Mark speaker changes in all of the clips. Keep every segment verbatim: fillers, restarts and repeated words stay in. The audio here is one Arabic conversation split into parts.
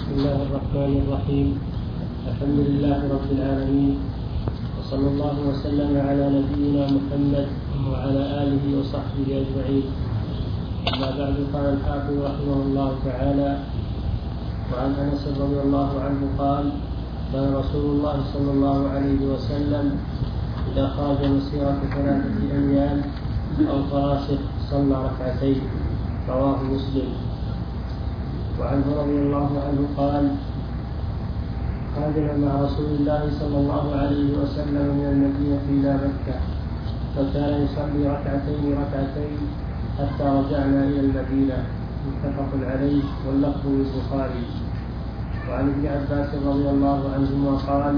Speaker 1: بسم الله الرحمن الرحيم. الحمد لله رب العالمين، وصلى الله وسلم على نبينا محمد وعلى آله وصحبه أجمعين. أما بعد، قال الحافظ رحمه الله تعالى: وعن أنس رضي الله عنه قال: كان رسول الله صلى الله عليه وسلم إذا خرج مسيرة ثلاثة أميال أو فراسخ صلى ركعتين. رواه مسلم. وعنه رضي الله عنه قال: خرجنا مع رسول الله صلى الله عليه وسلم من المدينة إلى مكة، فكان يصلي ركعتين ركعتين حتى رجعنا إلى المدينة. متفق عليه، واللفظ للبخاري. وعن ابن عباس رضي الله عنهما قال: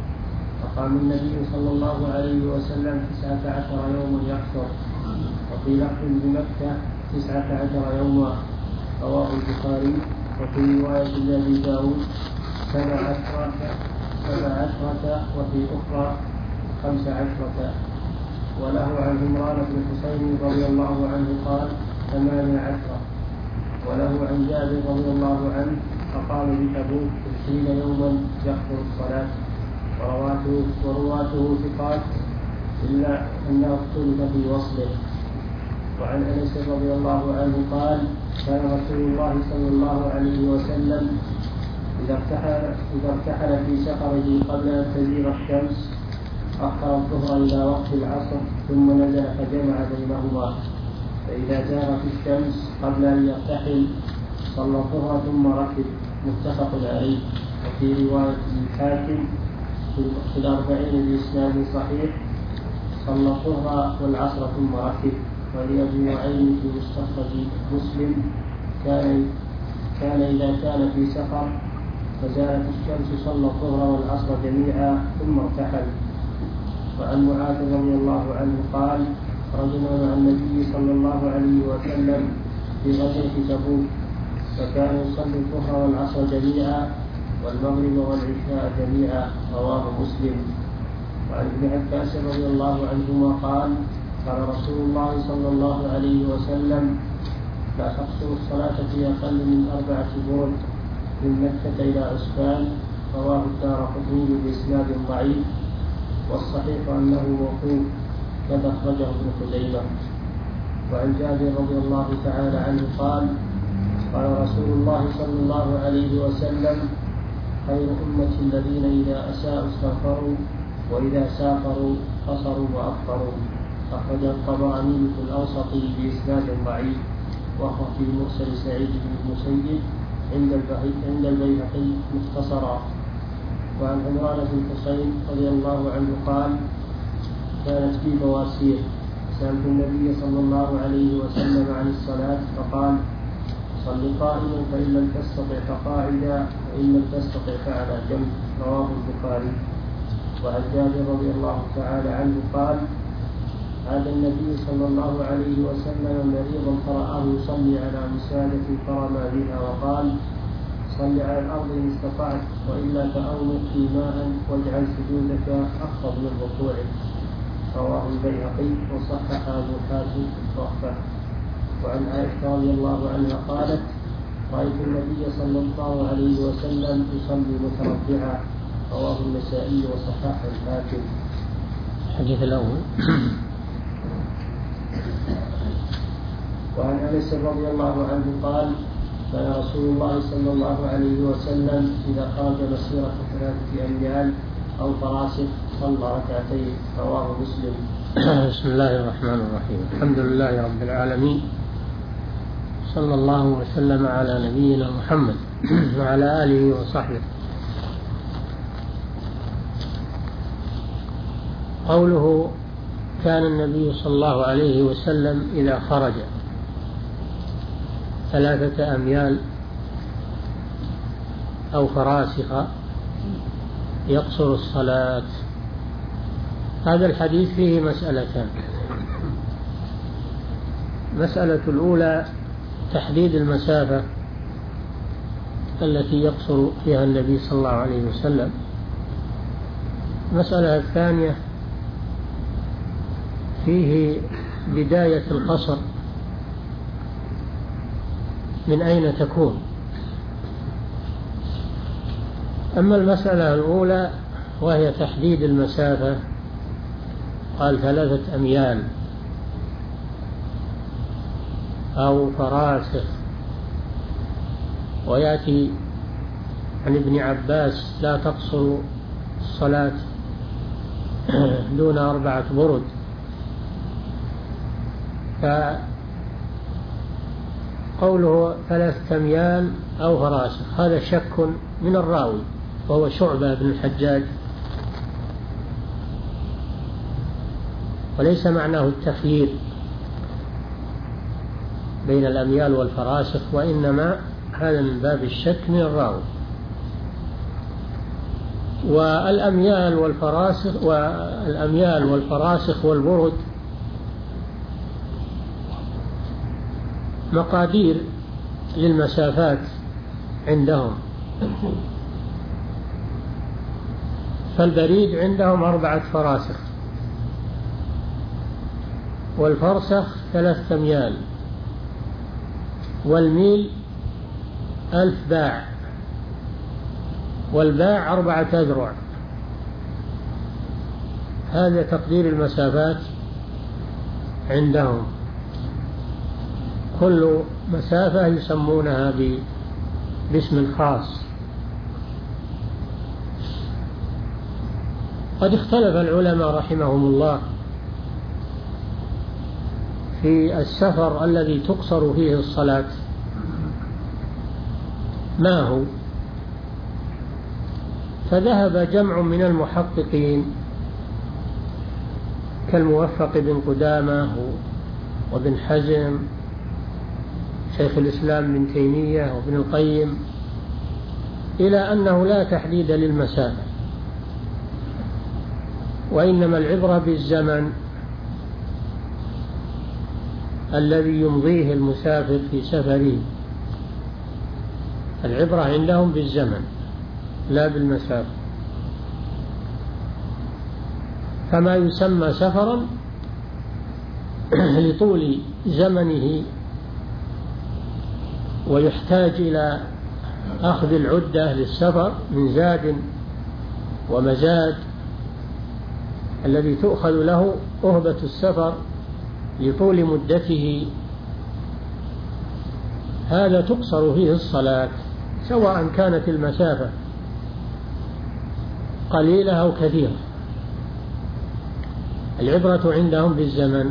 Speaker 1: أقام النبي صلى الله عليه وسلم تسعة عشر يوما يقصر، وفي لفظ بمكة تسعة عشر يوما. رواه البخاري. وفي رواية لأبي داود سبع عشرة سبع عشرة وفي أخرى خمس عشرة. وله عن عمران بن حسين رضي الله عنه قال: ثمانية عشرة. وله عن جابر رضي الله عنه فقال بتبوك عشرين يوما يحضر الصلاة. ورواته ورواته ثقات إلا أنه اختلف في وصله. وعن أنس رضي الله عنه قال: كان رسول الله صلى الله عليه وسلم إذا ارتحل, إذا ارتحل في سفره قبل أن تزيغ الشمس أخر الظهر إلى وقت العصر، ثم نزل فجمع بينهما. فإذا زاغت الشمس قبل أن يرتحل صلى الظهر ثم ركب. متفق عليه. وفي رواية الحاكم في الأربعين بإسناد صحيح: صلى الظهر والعصر ثم ركب. ولأبي نعيم في مستخرج مسلم: كان كان إذا كان في سفر فزالت الشمس صلى الظهر والعصر جميعا ثم ارتحل. وعن معاذ رضي الله عنه قال: خرجنا مع النبي صلى الله عليه وسلم في غزوة تبوك، فكان يصلي الظهر والعصر جميعا والمغرب والعشاء جميعا. رواه مسلم. وعن ابن عباس رضي الله عنهما قال: قال رسول الله صلى الله عليه وسلم: لا تقصر الصلاة في أقل من أربعة برد من مكة إلى عسفان. رواه الدارقطني بإسناد ضعيف، والصحيح أنه موقوف، كذا أخرجه ابن خزيمة. وعن جابر رضي الله تعالى عنه قال: قال رسول الله صلى الله عليه وسلم: خير أمة الذين إذا أساءوا استغفروا، وإذا سافروا قصروا وأفطروا. أخرج الطبراني في الأوسط بإسناد ضعيف، وهو في مرسل سعيد بن المسيب عند البيهقي مختصرا. وعن عمران بن حسين رضي الله عنه قال: كانت في بواسير، سألت النبي صلى الله عليه وسلم عن الصلاة فقال: صل قائما فإن لم تستطع فقاعدا، وإن لم تستطع فعلى جنب. رواه البخاري. وعن جابر رضي الله تعالى عنه قال: عاد النبي صلى الله عليه وسلم مريضا فرآه يصلي على وسادة فرمى بها وقال: صل على الأرض إن استطعت، وإلا فأومق في ماء واجعل سجودك أخفض من ركوعك. رواه البيهقي وصحح أبو حاتم التحفة. وعن عائشة رضي الله عنها قالت: رأيت النبي صلى الله عليه وسلم يصلي متربعا. رواه النسائي وصححه الحاكم.
Speaker 2: الحديث الأول.
Speaker 1: وعن أنس رضي الله عنه قال: كان رسول الله صلى الله عليه وسلم إذا خرج مسيرة ثلاثة أميال أو فراسخ صلى ركعتين. رواه مسلم.
Speaker 2: بسم الله الرحمن الرحيم. الحمد لله رب العالمين، صلى الله وسلم على نبينا محمد وعلى آله وصحبه. قوله: كان النبي صلى الله عليه وسلم إذا خرج ثلاثة أميال أو فراسخ يقصر الصلاة. هذا الحديث فيه مسألتان. مسألة الأولى تحديد المسافة التي يقصر فيها النبي صلى الله عليه وسلم. المسألة الثانية فيه بداية القصر من أين تكون. أما المسألة الأولى وهي تحديد المسافة، قال ثلاثة أميال أو فراسخ، ويأتي عن ابن عباس لا تقصر الصلاة دون أربعة برد. فقوله ثلاثة أميال أو فراسخ هذا شك من الراوي وهو شعبة بن الحجاج، وليس معناه التخيير بين الأميال والفراسخ، وإنما هذا من باب الشك من الراوي. والأميال والفراسخ والأميال والفراسخ والبرد مقادير للمسافات عندهم، فالبريد عندهم أربعة فراسخ، والفرسخ ثلاثة أميال، والميل ألف باع، والباع أربعة أذرع. هذا تقدير المسافات عندهم، كل مسافة يسمونها باسم خاص. قد اختلف العلماء رحمهم الله في السفر الذي تقصر فيه الصلاة ما هو، فذهب جمع من المحققين كالموفق بن قدامة وابن حزم شيخ الإسلام بن تيمية وابن القيم إلى أنه لا تحديد للمسافة، وإنما العبرة بالزمن الذي يمضيه المسافر في سفره، العبرة عندهم بالزمن لا بالمسافة. فما يسمى سفرا لطول زمنه ويحتاج إلى أخذ العدة للسفر من زاد ومزاد الذي تؤخذ له أهبة السفر لطول مدته، هذا تقصر فيه الصلاة سواء كانت المسافة قليلة أو كثيرة. العبرة عندهم بالزمن،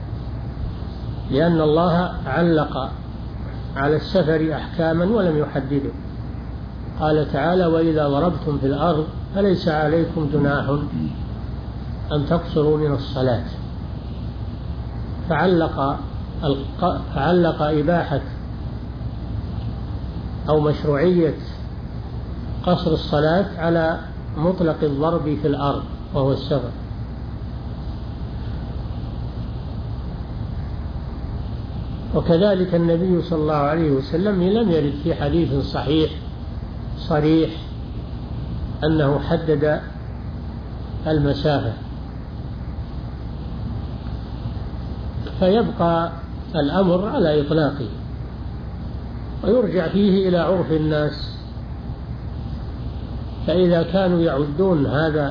Speaker 2: لأن الله علق على السفر أحكاما ولم يحدده. قال تعالى: وإذا ضربتم في الأرض فليس عليكم جناح أن تقصروا من الصلاة. فعلق فعلق إباحة أو مشروعية قصر الصلاة على مطلق الضرب في الأرض وهو السفر. وكذلك النبي صلى الله عليه وسلم لم يرد في حديث صحيح صريح أنه حدد المسافة، فيبقى الأمر على إطلاقه ويرجع فيه إلى عرف الناس. فإذا كانوا يعدون هذا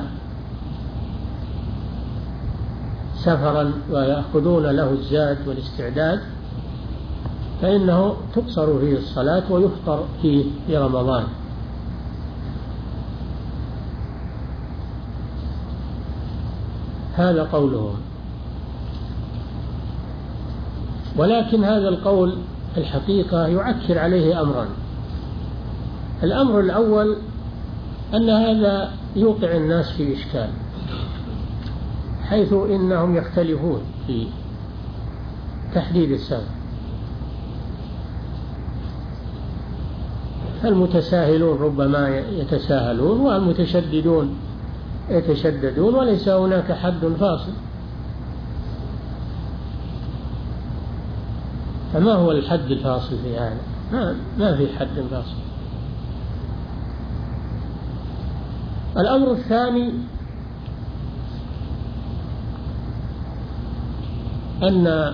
Speaker 2: سفرا ويأخذون له الزاد والاستعداد فإنه تقصر فيه الصلاة ويفطر فيه في رمضان. هذا قولهم. ولكن هذا القول الحقيقة يعكر عليه أمرا. الأمر الأول أن هذا يوقع الناس في إشكال، حيث إنهم يختلفون في تحديد السفر. فالمتساهلون ربما يتساهلون والمتشددون يتشددون، وليس هناك حد فاصل. فما هو الحد الفاصل في هذا؟ ما, ما في حد فاصل. الأمر الثاني أن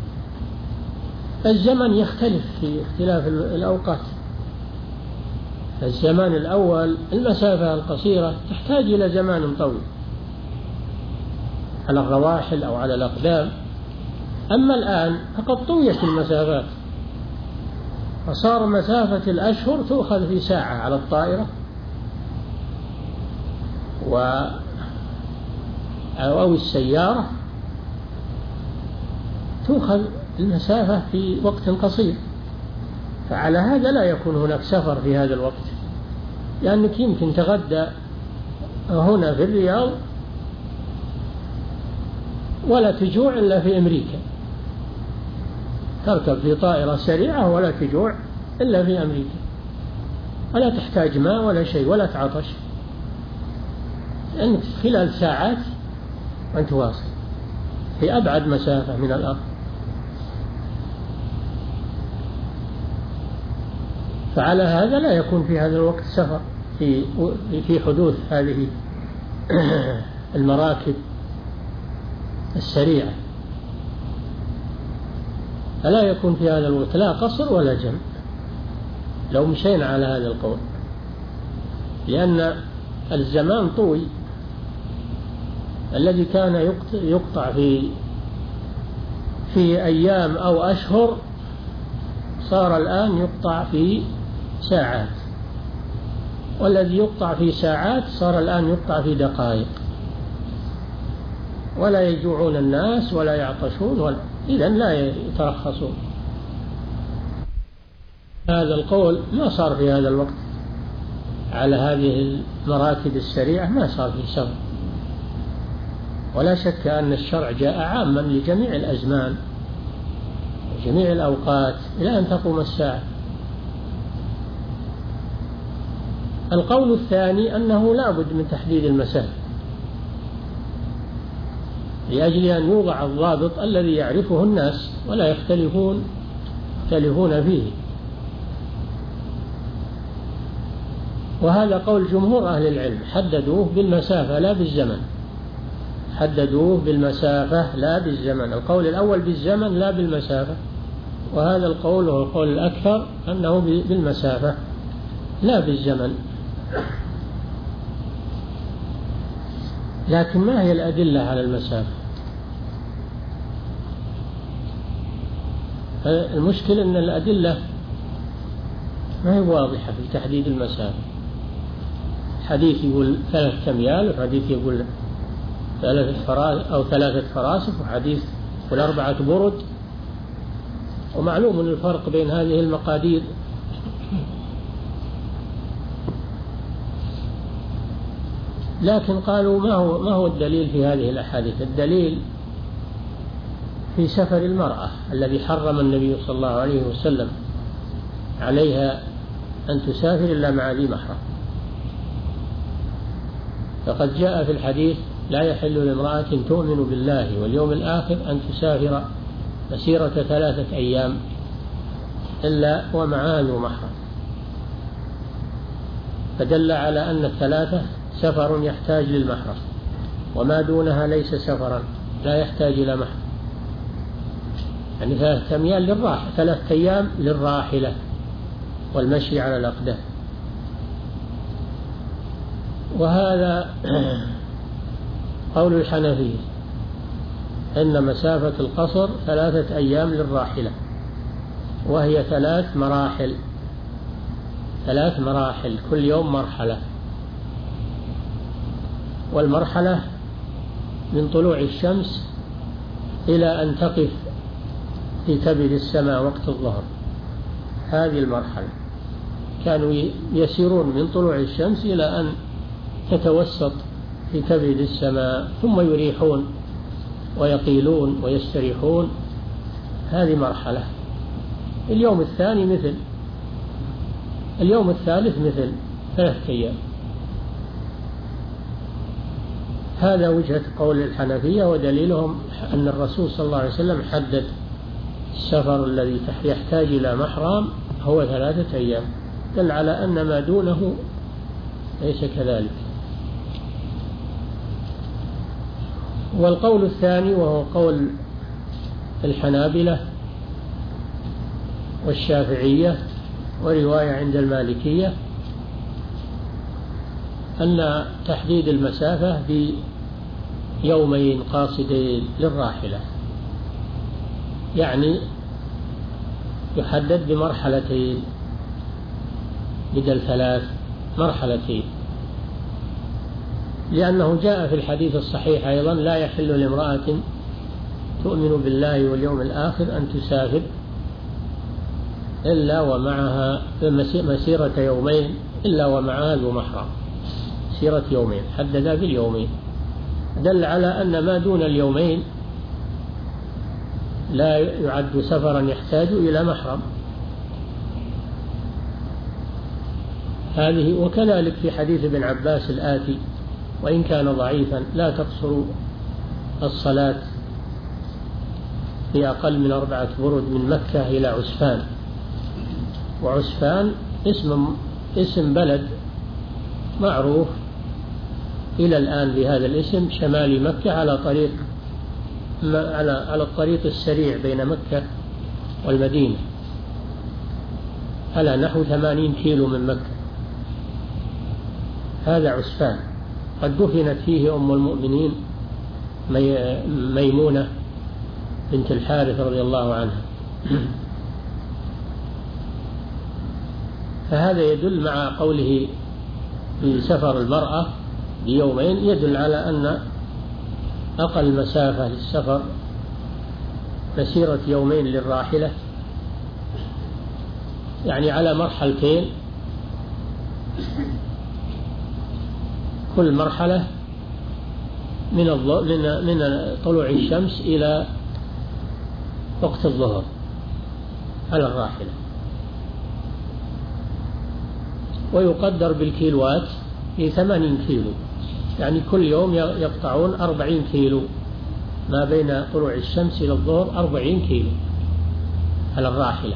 Speaker 2: الزمن يختلف في اختلاف الأوقات. الزمان الأول المسافة القصيرة تحتاج إلى زمان طويل على الرواحل أو على الأقدام. أما الآن فقد طويت المسافات، فصار مسافة الأشهر تؤخذ في ساعة على الطائرة، و أو السيارة تؤخذ المسافة في وقت قصير. فعلى هذا لا يكون هناك سفر في هذا الوقت، لأنك يمكن تغدى هنا في الرياض ولا تجوع إلا في أمريكا، تركب في طائرة سريعة ولا تجوع إلا في أمريكا، ولا تحتاج ماء ولا شيء ولا تعطش، لأنك خلال ساعات أنت واصل في أبعد مسافة من الأرض. فعلى هذا لا يكون في هذا الوقت سفر في في حدوث هذه المراكب السريعة، فلا يكون في هذا الوقت لا قصر ولا جمع لو مشينا على هذا القول، لأن الزمان طوي. الذي كان يقطع في في أيام أو أشهر صار الآن يقطع في ساعات، والذي يقطع في ساعات صار الآن يقطع في دقائق، ولا يجوعون الناس ولا يعطشون ولا إذن لا يترخصون. هذا القول ما صار في هذا الوقت على هذه المراكب السريعة، ما صار في سفر. ولا شك أن الشرع جاء عاما لجميع الأزمان وجميع الأوقات إلى أن تقوم الساعة. القول الثاني أنه لا بد من تحديد المسافة لأجل أن يوضع الضابط الذي يعرفه الناس ولا يختلفون يختلفون فيه. وهذا قول جمهور أهل العلم، حددوه بالمسافة لا بالزمن، حددوه بالمسافة لا بالزمن. القول الأول بالزمن لا بالمسافة، وهذا القول هو القول الأكثر أنه بالمسافة لا بالزمن. لكن ما هي الأدلة على المسافة؟ المشكلة أن الأدلة ما هي واضحة في تحديد المسافة. حديث يقول ثلاثة أميال، وحديث يقول ثلاثة فراس أو ثلاثة فراسخ، وحديث يقول أربعة برد. ومعلوم الفرق بين هذه المقادير. لكن قالوا ما هو ما هو الدليل في هذه الأحاديث؟ الدليل في سفر المرأة الذي حرم النبي صلى الله عليه وسلم عليها أن تسافر إلا مع ذي محرم. فقد جاء في الحديث لا يحل لامرأة تؤمن بالله واليوم الآخر أن تسافر مسيرة ثلاثة أيام إلا ومعها ذو محرم، فدل على أن الثلاثة سفر يحتاج للمحرم، وما دونها ليس سفرا لا يحتاج إلى محرم. يعني ثلاثة أيام للراحلة ثلاثة أيام للراحلة والمشي على الأقدام. وهذا قول الحنفية أن مسافة القصر ثلاثة أيام للراحلة، وهي ثلاث مراحل ثلاث مراحل كل يوم مرحلة، والمرحلة من طلوع الشمس إلى أن تقف في كبد السماء وقت الظهر. هذه المرحلة كانوا يسيرون من طلوع الشمس إلى أن تتوسط في كبد السماء، ثم يريحون ويقيلون ويستريحون. هذه مرحلة. اليوم الثاني مثل اليوم الثالث مثل ثلاثة أيام. هذا وجهة قول الحنفية، ودليلهم أن الرسول صلى الله عليه وسلم حدد السفر الذي يحتاج إلى محرم هو ثلاثة أيام، دل على أن ما دونه ليس كذلك. والقول الثاني وهو قول الحنابلة والشافعية ورواية عند المالكية أن تحديد المسافة بيومين قاصدين للراحلة، يعني يحدد بمرحلتين بدل ثلاث، مرحلتين، لأنه جاء في الحديث الصحيح أيضا: لا يحل لامرأة تؤمن بالله واليوم الآخر أن تسافر إلا ومعها مسيرة يومين إلا ومعها ذو محرم، مسيرة يومين، حدد باليومين، دل على أن ما دون اليومين لا يعد سفرا يحتاج إلى محرم. هذه وكذلك في حديث ابن عباس الآتي: وإن كان ضعيفا لا تقصر الصلاة في أقل من أربعة برد من مكة إلى عسفان. وعسفان اسم اسم بلد معروف إلى الآن بهذا الاسم، شمال مكة، على طريق على على الطريق السريع بين مكة والمدينة، على نحو ثمانين كيلو من مكة. هذا عسفان، قد دفنت فيه أم المؤمنين ميمونة بنت الحارث رضي الله عنها. فهذا يدل مع قوله في سفر المرأة بيومين، يدل على أن أقل مسافة للسفر مسيرة يومين للراحلة، يعني على مرحلتين، كل مرحلة من من طلوع الشمس إلى وقت الظهر على الراحلة. ويقدر بالكيلوات في ثمانين كيلو، يعني كل يوم يقطعون أربعين كيلو، ما بين طلوع الشمس إلى الظهر أربعين كيلو على الراحلة.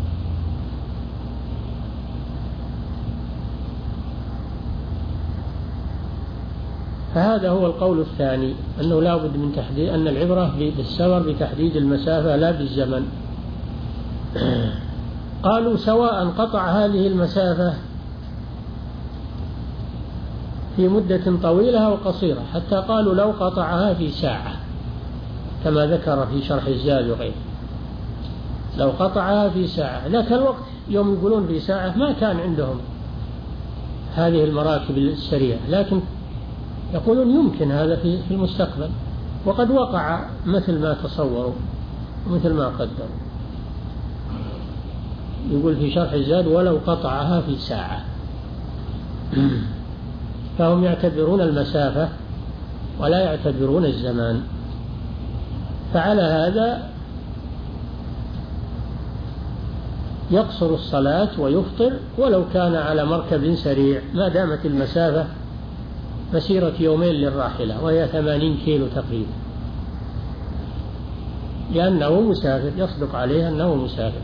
Speaker 2: فهذا هو القول الثاني، أنه لا بد من تحديد، أن العبرة بالسفر بتحديد المسافة لا بالزمن. قالوا: سواء قطع هذه المسافة في مدة طويلة أو قصيرة، حتى قالوا لو قطعها في ساعة، كما ذكر في شرح الزاد وغيره، لو قطعها في ساعة. ذاك الوقت يوم يقولون في ساعة ما كان عندهم هذه المراكب السريعة، لكن يقولون يمكن هذا في المستقبل، وقد وقع مثل ما تصوروا ومثل ما قدروا. يقول في شرح الزاد: ولو قطعها في ساعة. فهم يعتبرون المسافة ولا يعتبرون الزمان. فعلى هذا يقصر الصلاة ويفطر ولو كان على مركب سريع، ما دامت المسافة مسيرة يومين للراحلة، وهي ثمانين كيلو تقريبا، لأنه مسافر، يصدق عليه أنه مسافر.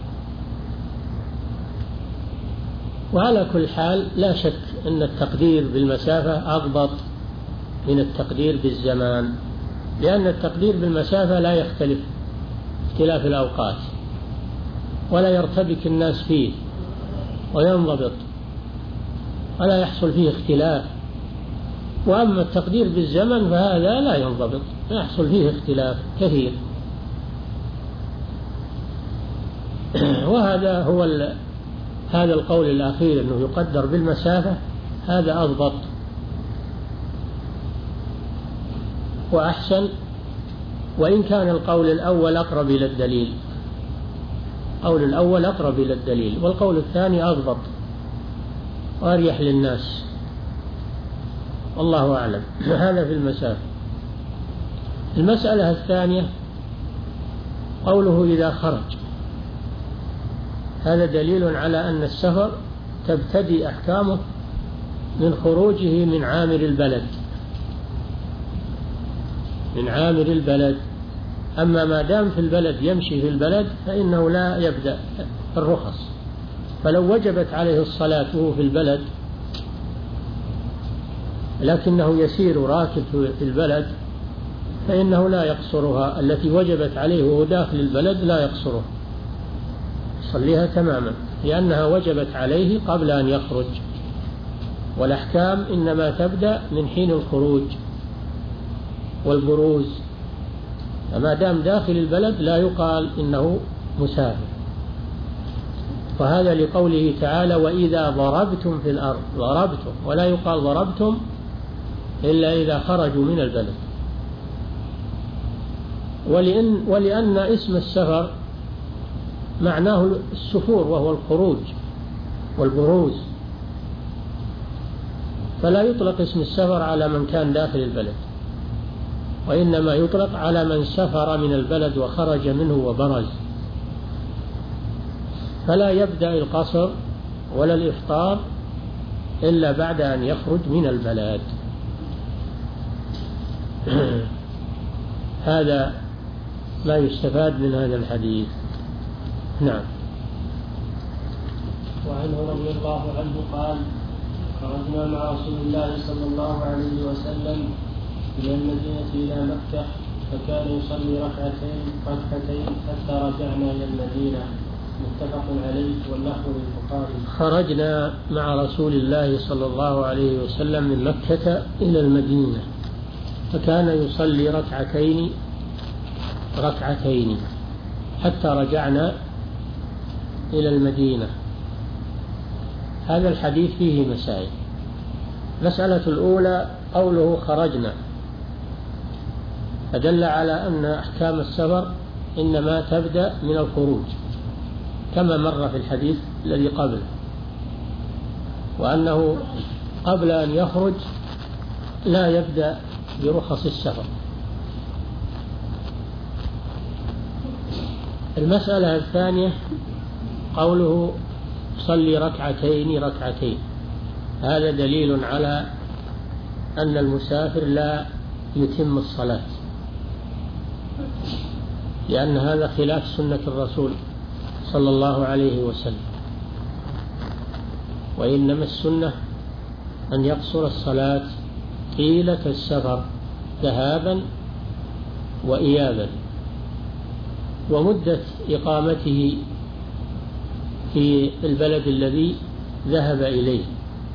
Speaker 2: وعلى كل حال لا شك أن التقدير بالمسافة أضبط من التقدير بالزمان، لأن التقدير بالمسافة لا يختلف اختلاف الأوقات، ولا يرتبك الناس فيه وينضبط ولا يحصل فيه اختلاف. وأما التقدير بالزمن فهذا لا ينضبط، يحصل فيه اختلاف كثير. وهذا هو ال... هذا القول الأخير، أنه يقدر بالمسافة، هذا أضبط وأحسن، وإن كان القول الأول أقرب إلى الدليل. القول الأول أقرب إلى الدليل، والقول الثاني أضبط وأريح للناس، والله أعلم. هذا في المسافة. المسألة الثانية قوله إذا خرج، هذا دليل على أن السفر تبتدي أحكامه من خروجه من عامر البلد، من عامر البلد. أما ما دام في البلد يمشي في البلد فإنه لا يبدأ الرخص. فلو وجبت عليه الصلاة وهو في البلد لكنه يسير راكب في البلد فإنه لا يقصرها، التي وجبت عليه وهو داخل البلد لا يقصرها، يصليها تماما، لأنها وجبت عليه قبل أن يخرج. والأحكام إنما تبدأ من حين الخروج والبروز، فما دام داخل البلد لا يقال إنه مسافر. وهذا لقوله تعالى وإذا ضربتم في الأرض، ضربتم، ولا يقال ضربتم إلا إذا خرجوا من البلد. ولأن, ولأن اسم السفر معناه السفور وهو الخروج والبروز، فلا يطلق اسم السفر على من كان داخل البلد، وإنما يطلق على من سفر من البلد وخرج منه وبرز. فلا يبدأ القصر ولا الإفطار إلا بعد أن يخرج من البلد. هذا ما يستفاد من هذا الحديث. نعم.
Speaker 1: وعنه رضي الله عنه قال خرجنا مع رسول الله صلى الله عليه وسلم من المدينة إلى مكة فكان يصلي ركعتين ركعتين حتى رجعنا إلى المدينة، متفق عليه واللفظ للبخاري.
Speaker 2: خرجنا مع رسول الله صلى الله عليه وسلم من مكة إلى المدينة فكان يصلي ركعتين ركعتين حتى رجعنا إلى المدينة. هذا الحديث فيه مسائل. مسألة الأولى قوله خرجنا، فدل على أن أحكام السفر إنما تبدأ من الخروج كما مر في الحديث الذي قبله، وأنه قبل أن يخرج لا يبدأ برخص السفر. المسألة الثانية قوله صلي ركعتين ركعتين، هذا دليل على أن المسافر لا يتم الصلاة، لأن هذا خلاف سنة الرسول صلى الله عليه وسلم، وإنما السنة أن يقصر الصلاة طيلة السفر ذهابا وإيابا، ومدة إقامته في البلد الذي ذهب إليه.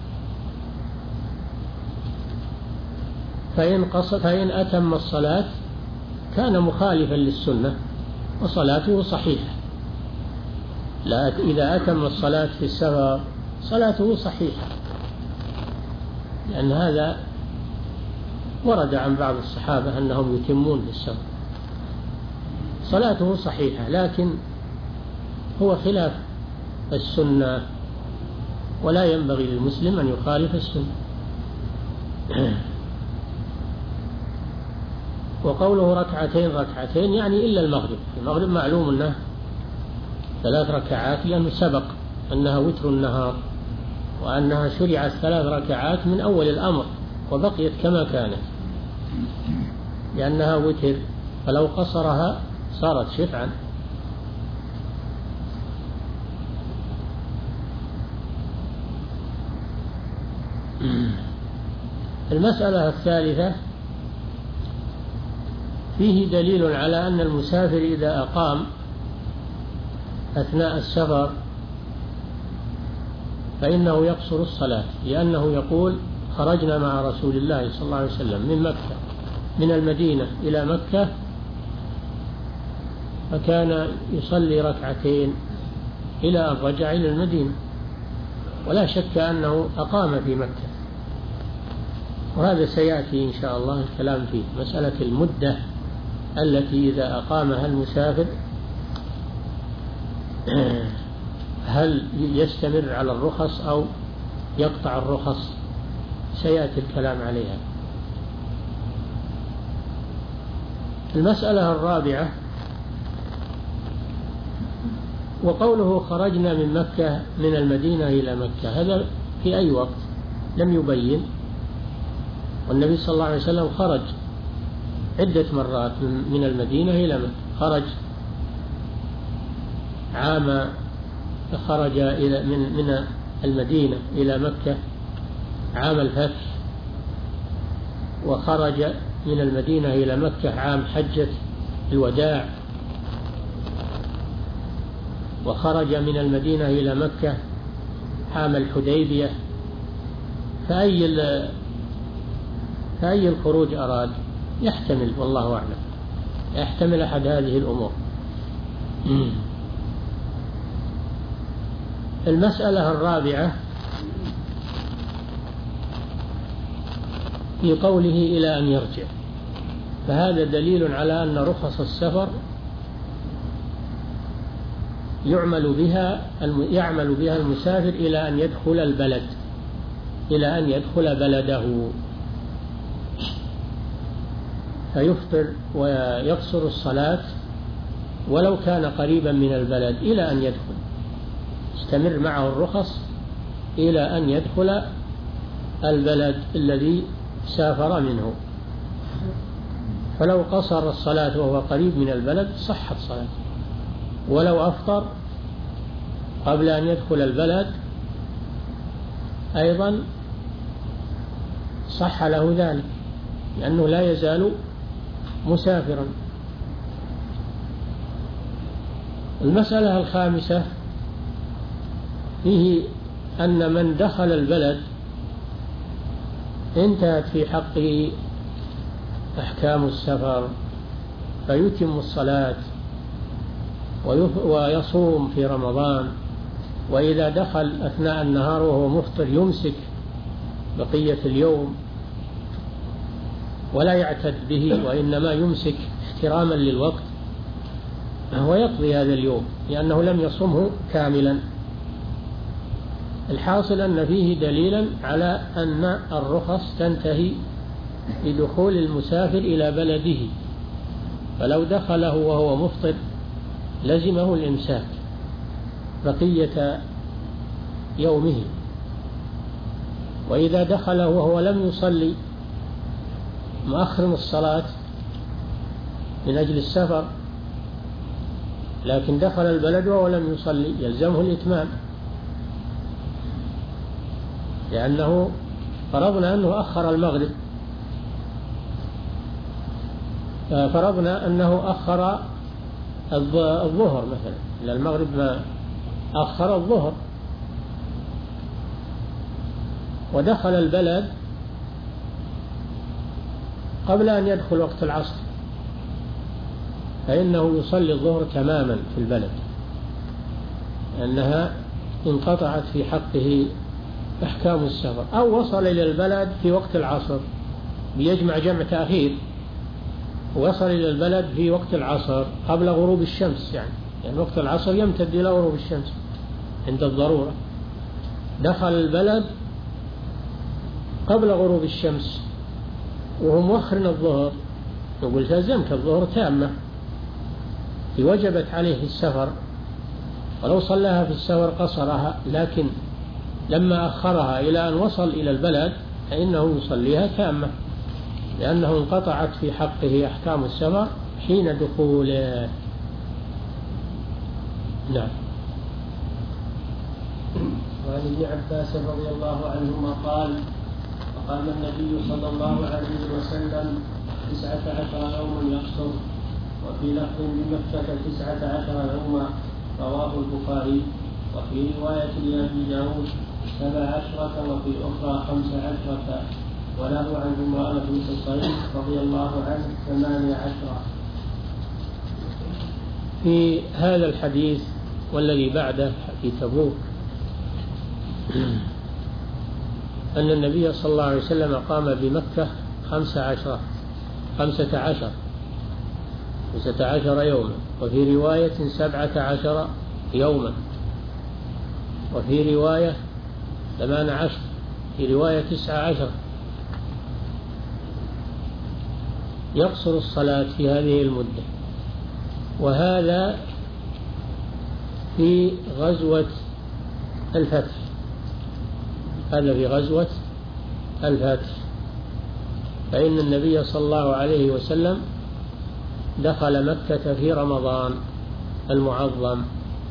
Speaker 2: فإن قصد فإن أتم الصلاة كان مخالفا للسنة وصلاته صحيحة. لا إذا أتم الصلاة في السفر صلاته صحيحة، لأن هذا ورد عن بعض الصحابة أنهم يتمون في السفر، صلاته صحيحة، لكن هو خلاف السنة، ولا ينبغي للمسلم أن يخالف السنة. وقوله ركعتين ركعتين يعني إلا المغرب. المغرب معلوم أنه ثلاث ركعات، لأنه سبق أنها وتر النهار، وأنها شرعت ثلاث ركعات من أول الأمر وبقيت كما كانت لأنها وتر، فلو قصرها صارت شفعا. المسألة الثالثة فيه دليل على أن المسافر إذا أقام أثناء السفر فإنه يقصر الصلاة، لأنه يقول خرجنا مع رسول الله صلى الله عليه وسلم من مكة من المدينة إلى مكة فكان يصلي ركعتين إلى أن رجع إلى المدينة، ولا شك أنه أقام في مكة، وهذا سيأتي إن شاء الله الكلام فيه. مسألة المدة التي إذا أقامها المسافر هل يستمر على الرخص أو يقطع الرخص، سيأتي الكلام عليها. المسألة الرابعة وقوله خرجنا من مكة من المدينة إلى مكة، هذا في أي وقت لم يبين، والنبي صلى الله عليه وسلم خرج عدة مرات من المدينة إلى مكة. خرج عام خرج إلى من من المدينة إلى مكة عام الفتح، وخرج من المدينة إلى مكة عام حجة الوداع، وخرج من المدينة إلى مكة عام الحديبية. فأي فأي الخروج أراد يحتمل، والله أعلم، يحتمل أحد هذه الأمور. المسألة الرابعة في قوله إلى أن يرجع، فهذا دليل على أن رخص السفر يعمل بها يعمل بها المسافر إلى أن يدخل البلد، إلى أن يدخل بلده، فيفطر ويقصر الصلاة ولو كان قريبا من البلد إلى أن يدخل، استمر معه الرخص إلى أن يدخل البلد الذي سافر منه. فلو قصر الصلاة وهو قريب من البلد صحت صلاته، ولو أفطر قبل أن يدخل البلد أيضا صح له ذلك، لأنه لا يزال مسافرا. المسألة الخامسة فيه أن من دخل البلد انتهت في حقه أحكام السفر، فيتم الصلاة ويصوم في رمضان، وإذا دخل أثناء النهار وهو مفطر يمسك بقية اليوم ولا يعتد به، وإنما يمسك احتراما للوقت، ويقضي هذا اليوم لأنه لم يصمه كاملا. الحاصل أن فيه دليلا على أن الرخص تنتهي بدخول المسافر إلى بلده، فلو دخله وهو مفطر لزمه الإمساك بقية يومه، وإذا دخله وهو لم يصلي مؤخر الصلاة من أجل السفر لكن دخل البلد وهو لم يصلي يلزمه الإتمام، لأنه فرضنا أنه أخر المغرب، فرضنا أنه أخر الظهر مثلا، إلى المغرب ما أخر الظهر ودخل البلد قبل أن يدخل وقت العصر، فإنه يصلي الظهر تماما في البلد، لأنها انقطعت في حقه أحكام السفر. أو وصل إلى البلد في وقت العصر بيجمع جمع تأخير، وصل إلى البلد في وقت العصر قبل غروب الشمس، يعني, يعني وقت العصر يمتد إلى غروب الشمس عند الضرورة، دخل البلد قبل غروب الشمس وهو مؤخر الظهر، نقول تلزمك الظهر تامة، وجبت عليه السفر، ولو صلىها في السفر قصرها، لكن لما أخرها إلى أن وصل إلى البلد فإنه يصليها تامة، لأنه انقطعت في حقه أحكام السفر حين دخوله. نعم.
Speaker 1: وعن ابن عباس رضي الله عنهما قال: فقام النبي صلى الله عليه وسلم تسعة عشر يوما يقصر، وفي لفظ بمكة تسعة عشر يوما، رواه البخاري. وفي رواية لأبي داود سبع عشرة، وفي أخرى خمس عشرة، وله عن عمران بن حصين رضي الله عنه ثمانية عشرة.
Speaker 2: في هذا الحديث والذي بعده في تبوك أن النبي صلى الله عليه وسلم قام بمكة خمسة عشر خمسة عشر خمسة عشر يوما، وفي رواية سبعة عشر يوما، وفي رواية ثمان عشر، في رواية تسعة عشر. يقصر الصلاة في هذه المدة، وهذا في غزوة الفتح، هذا في غزوة الفتح، فإن النبي صلى الله عليه وسلم دخل مكة في رمضان المعظم،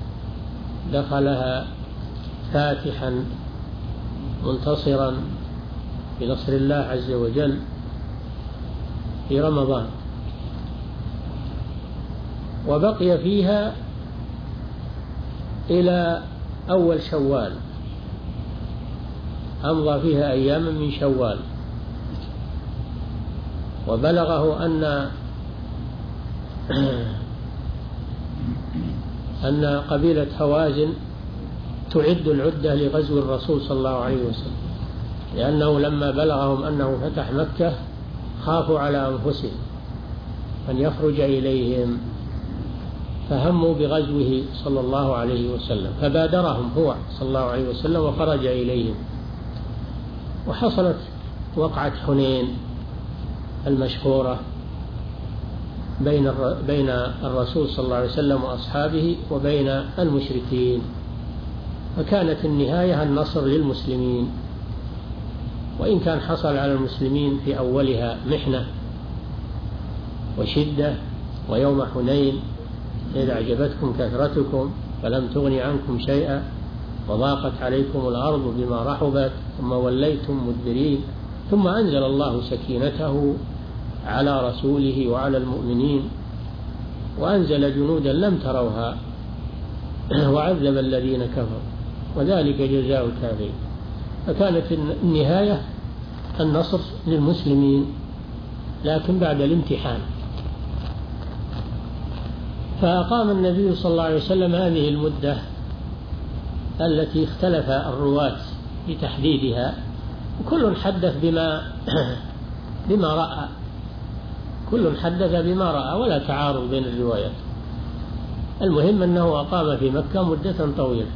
Speaker 2: دخلها فاتحا منتصرا بنصر الله عز وجل في رمضان، وبقي فيها إلى أول شوال، أمضى فيها أياما من شوال، وبلغه أن أن قبيلة هوازن تعد العدة لغزو الرسول صلى الله عليه وسلم، لأنه لما بلغهم أنه فتح مكة خافوا على أنفسهم أن يخرج إليهم، فهموا بغزوه صلى الله عليه وسلم، فبادرهم هو صلى الله عليه وسلم وخرج إليهم. وحصلت وقعة حنين المشهورة بين بين الرسول صلى الله عليه وسلم وأصحابه وبين المشركين، فكانت النهاية النصر للمسلمين، وإن كان حصل على المسلمين في أولها محنة وشدة، ويوم حنين إذ أعجبتكم كثرتكم فلم تغن عنكم شيئا وضاقت عليكم الأرض بما رحبت ثم وليتم مدبرين، ثم أنزل الله سكينته على رسوله وعلى المؤمنين وأنزل جنودا لم تروها وعذب الذين كفروا وذلك جزاء الكافرين. فكانت النهاية النصر للمسلمين، لكن بعد الامتحان. فأقام النبي صلى الله عليه وسلم هذه المدة التي اختلف الرواة في تحديدها، وكل حدث بما بما رأى كل حدث بما رأى ولا تعارض بين الروايات. المهم أنه أقام في مكة مدة طويلة،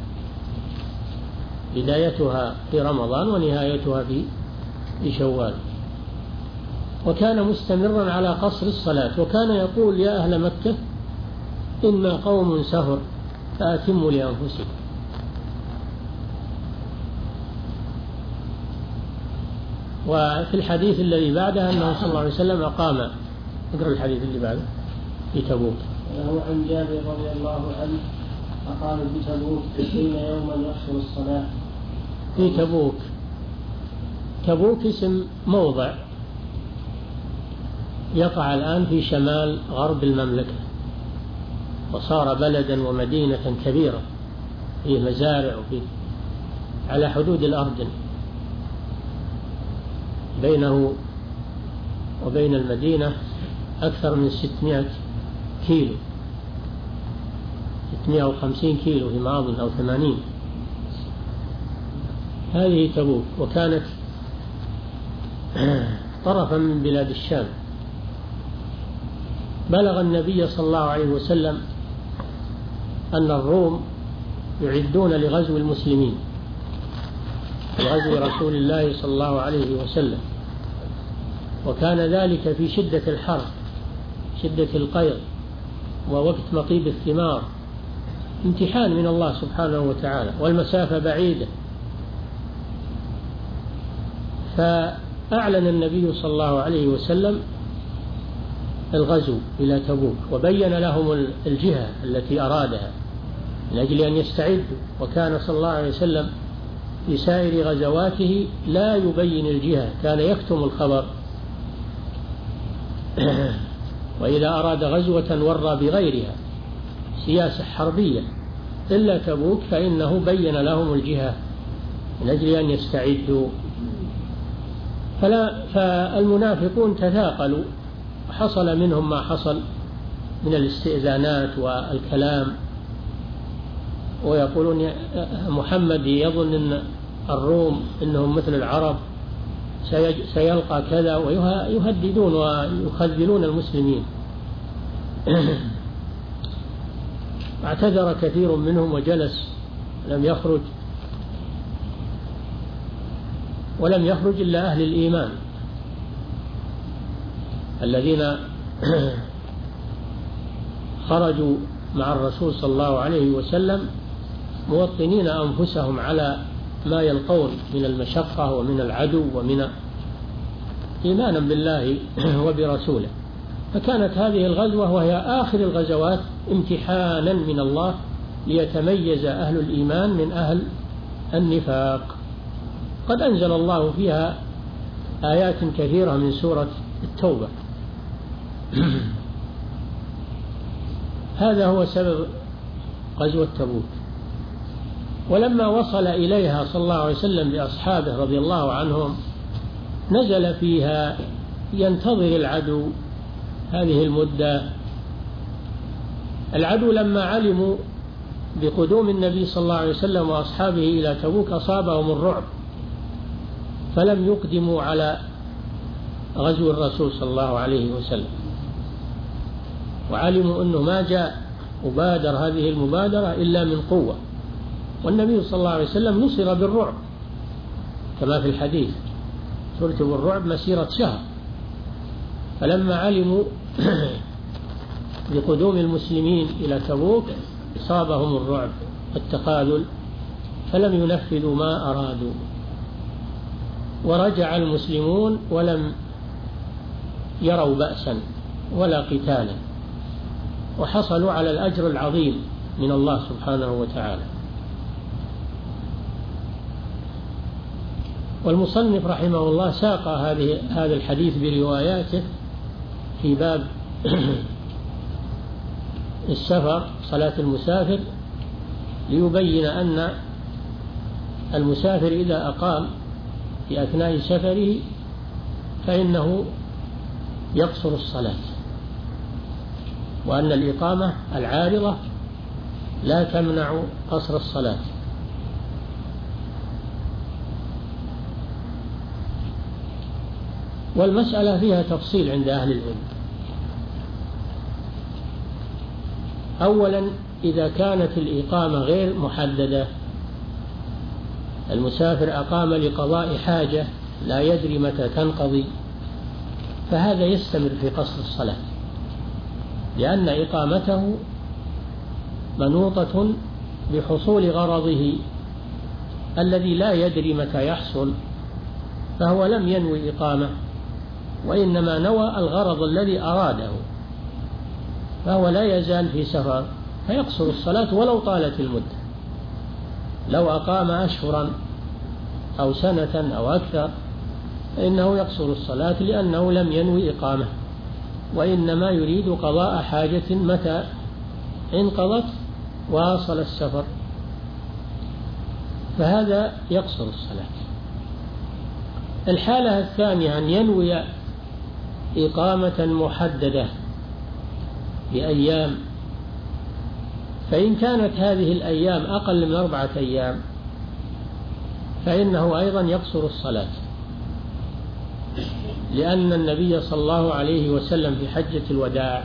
Speaker 2: بدايتها في رمضان ونهايتها في في شوال، وكان مستمرا على قصر الصلاة، وكان يقول: يا أهل مكة إنا قوم سفر فأتموا لأنفسكم. وفي الحديث الذي بعده أنه صلى الله عليه وسلم أقام، اقرأ الحديث اللي بعده، في تبوك.
Speaker 1: وهو عن جابر رضي الله عنه أقام بتبوك عشرين يوما يحصر الصلاة.
Speaker 2: في تبوك. تبوك اسم موضع يقع الآن في شمال غرب المملكة، وصار بلدا ومدينة كبيرة فيه مزارع وفيه على حدود الأردن، بينه وبين المدينة أكثر من ستمائة كيلو، ستمائة وخمسين كيلو في أظن أو ثمانين. هذه تبوك، وكانت طرفا من بلاد الشام. بلغ النبي صلى الله عليه وسلم أن الروم يعدون لغزو المسلمين، لغزو رسول الله صلى الله عليه وسلم، وكان ذلك في شدة الحر، شدة القيظ، ووقت مطيب الثمار، امتحان من الله سبحانه وتعالى، والمسافة بعيدة. فأعلن النبي صلى الله عليه وسلم الغزو إلى تبوك، وبين لهم الجهة التي أرادها من أجل أن يستعدوا. وكان صلى الله عليه وسلم في سائر غزواته لا يبين الجهة، كان يكتم الخبر، وإذا أراد غزوة ورى بغيرها، سياسة حربية. إلا تبوك فإنه بين لهم الجهة من أجل أن يستعدوا. فلا فالمنافقون تثاقلوا، حصل منهم ما حصل من الاستئذانات والكلام، ويقولون محمد يظن أن الروم إنهم مثل العرب سيلقى كذا، ويهددون ويخذلون المسلمين. اعتذر كثير منهم وجلس، لم يخرج ولم يخرج إلا أهل الإيمان الذين خرجوا مع الرسول صلى الله عليه وسلم موطنين أنفسهم على ما يلقون من المشقة ومن العدو ومن إيمانا بالله وبرسوله. فكانت هذه الغزوة وهي آخر الغزوات امتحانا من الله ليتميز أهل الإيمان من أهل النفاق. قد أنزل الله فيها آيات كثيرة من سورة التوبة. هذا هو سبب غزوة تبوك. ولما وصل إليها صلى الله عليه وسلم بأصحابه رضي الله عنهم نزل فيها ينتظر العدو هذه المدة. العدو لما علموا بقدوم النبي صلى الله عليه وسلم وأصحابه إلى تبوك أصابهم الرعب، فلم يقدموا على غزو الرسول صلى الله عليه وسلم، وعلموا أنه ما جاء مبادر هذه المبادرة إلا من قوة، والنبي صلى الله عليه وسلم نصر بالرعب كما في الحديث: صرت بالرعب مسيرة شهر. فلما علموا بقدوم المسلمين إلى تبوك أصابهم الرعب والتخاذل، فلم ينفذوا ما أرادوا، ورجع المسلمون ولم يروا بأسا ولا قتالا، وحصلوا على الأجر العظيم من الله سبحانه وتعالى. والمصنف رحمه الله ساق هذه هذا الحديث برواياته في باب السفر، صلاة المسافر، ليبين أن المسافر إذا أقام في أثناء سفره فإنه يقصر الصلاة، وأن الإقامة العارضة لا تمنع قصر الصلاة. والمسألة فيها تفصيل عند أهل العلم. أولا، إذا كانت الإقامة غير محددة، المسافر أقام لقضاء حاجة لا يدري متى تنقضي، فهذا يستمر في قصر الصلاة، لأن إقامته منوطة بحصول غرضه الذي لا يدري متى يحصل، فهو لم ينوي إقامة، وإنما نوى الغرض الذي أراده، فهو لا يزال في سفر فيقصر الصلاة ولو طالت المدة. لو أقام أشهرا أو سنة أو أكثر فإنه يقصر الصلاة، لأنه لم ينوي إقامة، وإنما يريد قضاء حاجة متى انقضت واصل السفر، فهذا يقصر الصلاة. الحالة الثانية أن ينوي إقامة محددة بأيام، فإن كانت هذه الأيام أقل من أربعة أيام فإنه أيضا يقصر الصلاة، لأن النبي صلى الله عليه وسلم في حجة الوداع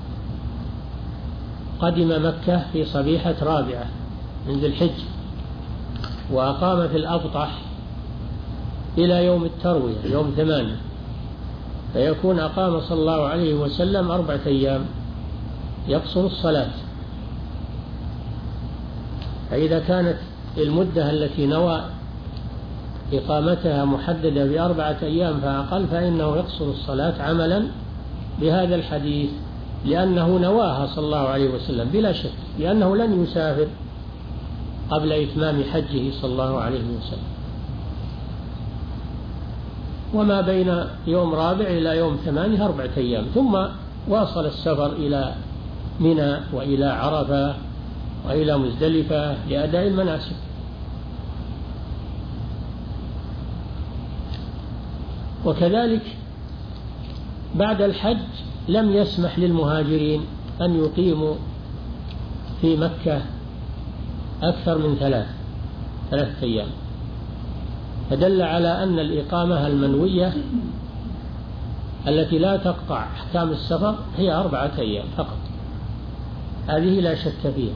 Speaker 2: قدم مكة في صبيحة رابعة من ذي الحجة، وأقام في الأبطح إلى يوم التروية يوم ثمانية، فيكون أقام صلى الله عليه وسلم أربعة أيام يقصر الصلاة. فإذا كانت المدة التي نوى إقامتها محددة بأربعة أيام فأقل فإنه يقصر الصلاة عملا بهذا الحديث، لأنه نواها صلى الله عليه وسلم بلا شك، لأنه لن يسافر قبل إتمام حجه صلى الله عليه وسلم. وما بين يوم رابع إلى يوم ثمانية أربعة أيام، ثم واصل السفر إلى منى وإلى عرفة وإلى مزدلفة لأداء المناسك. وكذلك بعد الحج لم يسمح للمهاجرين أن يقيموا في مكة أكثر من ثلاث ثلاثة أيام، فدل على أن الإقامة المنوية التي لا تقطع أحكام السفر هي أربعة أيام فقط، هذه لا شك فيها.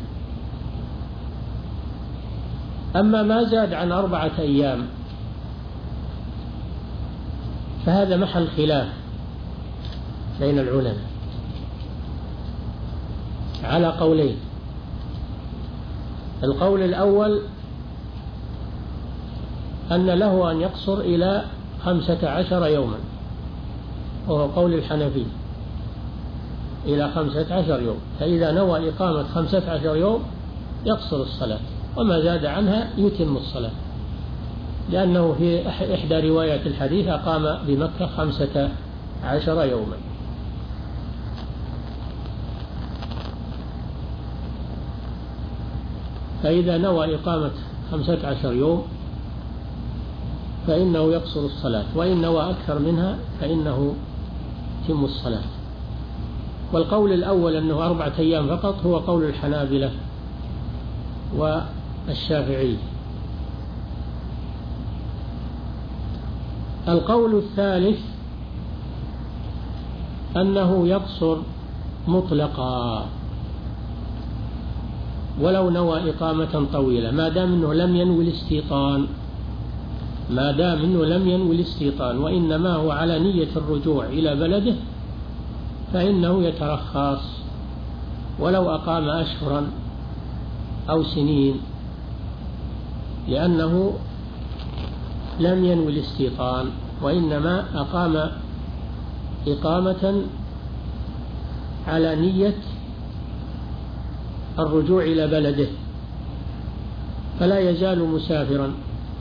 Speaker 2: أما ما زاد عن أربعة أيام فهذا محل خلاف بين العلماء على قولين. القول الأول أن له أن يقصر إلى خمسة عشر يوما، وهو قول الحنفي، إلى خمسة عشر يوم، فإذا نوى إقامة خمسة عشر يوم يقصر الصلاة، وما زاد عنها يتم الصلاة، لأنه في إحدى روايات الحديث أقام بمكة خمسة عشر يوما. فإذا نوى إقامة خمسة عشر يوم فإنه يقصر الصلاة، وإن نوى أكثر منها فإنه يتم الصلاة. والقول الأول أنه أربعة أيام فقط هو قول الحنابلة والشافعي. القول الثالث أنه يقصر مطلقا ولو نوى إقامة طويلة، ما دام أنه لم ينوي الاستيطان، ما دام أنه لم ينوي الاستيطان وإنما هو على نية الرجوع إلى بلده فإنه يترخص ولو أقام أشهرا أو سنين، لأنه لم ينوي الاستيطان وإنما أقام إقامة على نية الرجوع إلى بلده، فلا يزال مسافرا.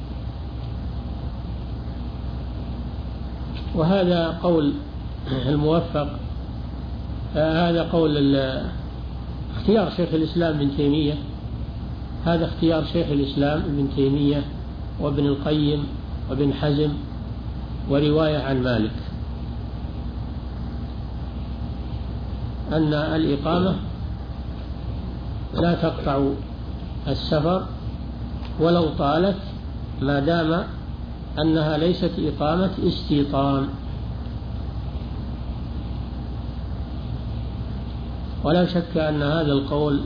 Speaker 2: وهذا قول الموفق، هذا قول اختيار شيخ الإسلام ابن تيمية، هذا اختيار شيخ الإسلام ابن تيمية وابن القيم وابن حزم ورواية عن مالك أن الإقامة لا تقطع السفر ولو طالت ما دام أنها ليست إقامة استيطان. ولا شك أن هذا القول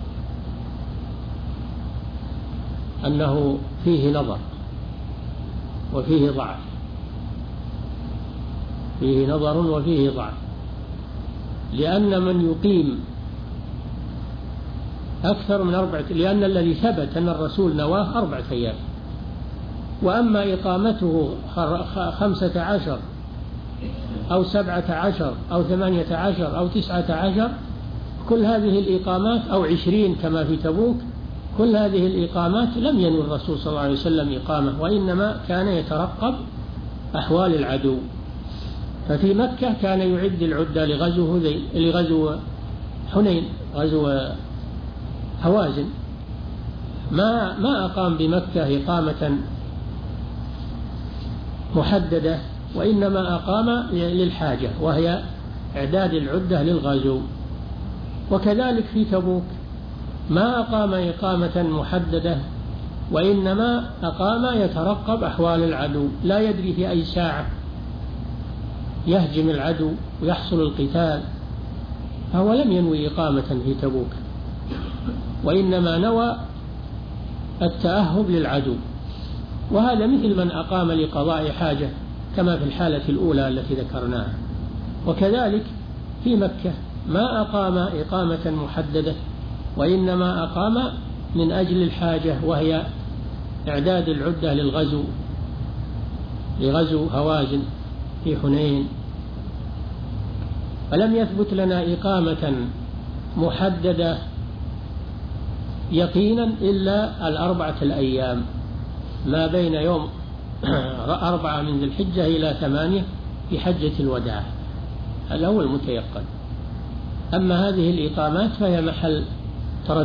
Speaker 2: أنه فيه نظر وفيه ضعف، فيه نظر وفيه ضعف، لأن من يقيم أكثر من أربعة، لأن الذي ثبت أن الرسول نواه أربعة أيام، وأما إقامته خمسة عشر أو سبعة عشر أو ثمانية عشر أو تسعة عشر، كل هذه الإقامات أو عشرين كما في تبوك، كل هذه الإقامات لم ينوي الرسول صلى الله عليه وسلم إقامة، وإنما كان يترقب أحوال العدو. ففي مكة كان يعد العدة لغزو لغزو حنين، غزو هوازن، ما ما أقام بمكة إقامة محددة، وإنما أقام للحاجة وهي إعداد العدة للغزو. وكذلك في تبوك ما أقام إقامة محددة، وإنما أقام يترقب أحوال العدو، لا يدري في أي ساعة يهجم العدو ويحصل القتال، فهو لم ينوي إقامة في تبوك، وإنما نوى التأهب للعدو. وهذا مثل من أقام لقضاء حاجة كما في الحالة الأولى التي ذكرناها. وكذلك في مكة ما أقام إقامة محددة، وإنما أقام من أجل الحاجة وهي إعداد العدة للغزو، لغزو هوازن في حنين. فلم يثبت لنا إقامة محددة يقينا إلا الأربعة الأيام ما بين يوم أربعة من ذي الحجة إلى ثمانية في حجة الوداع، هذا هو المتيقن. أما هذه الإقامات فهي محل تردد.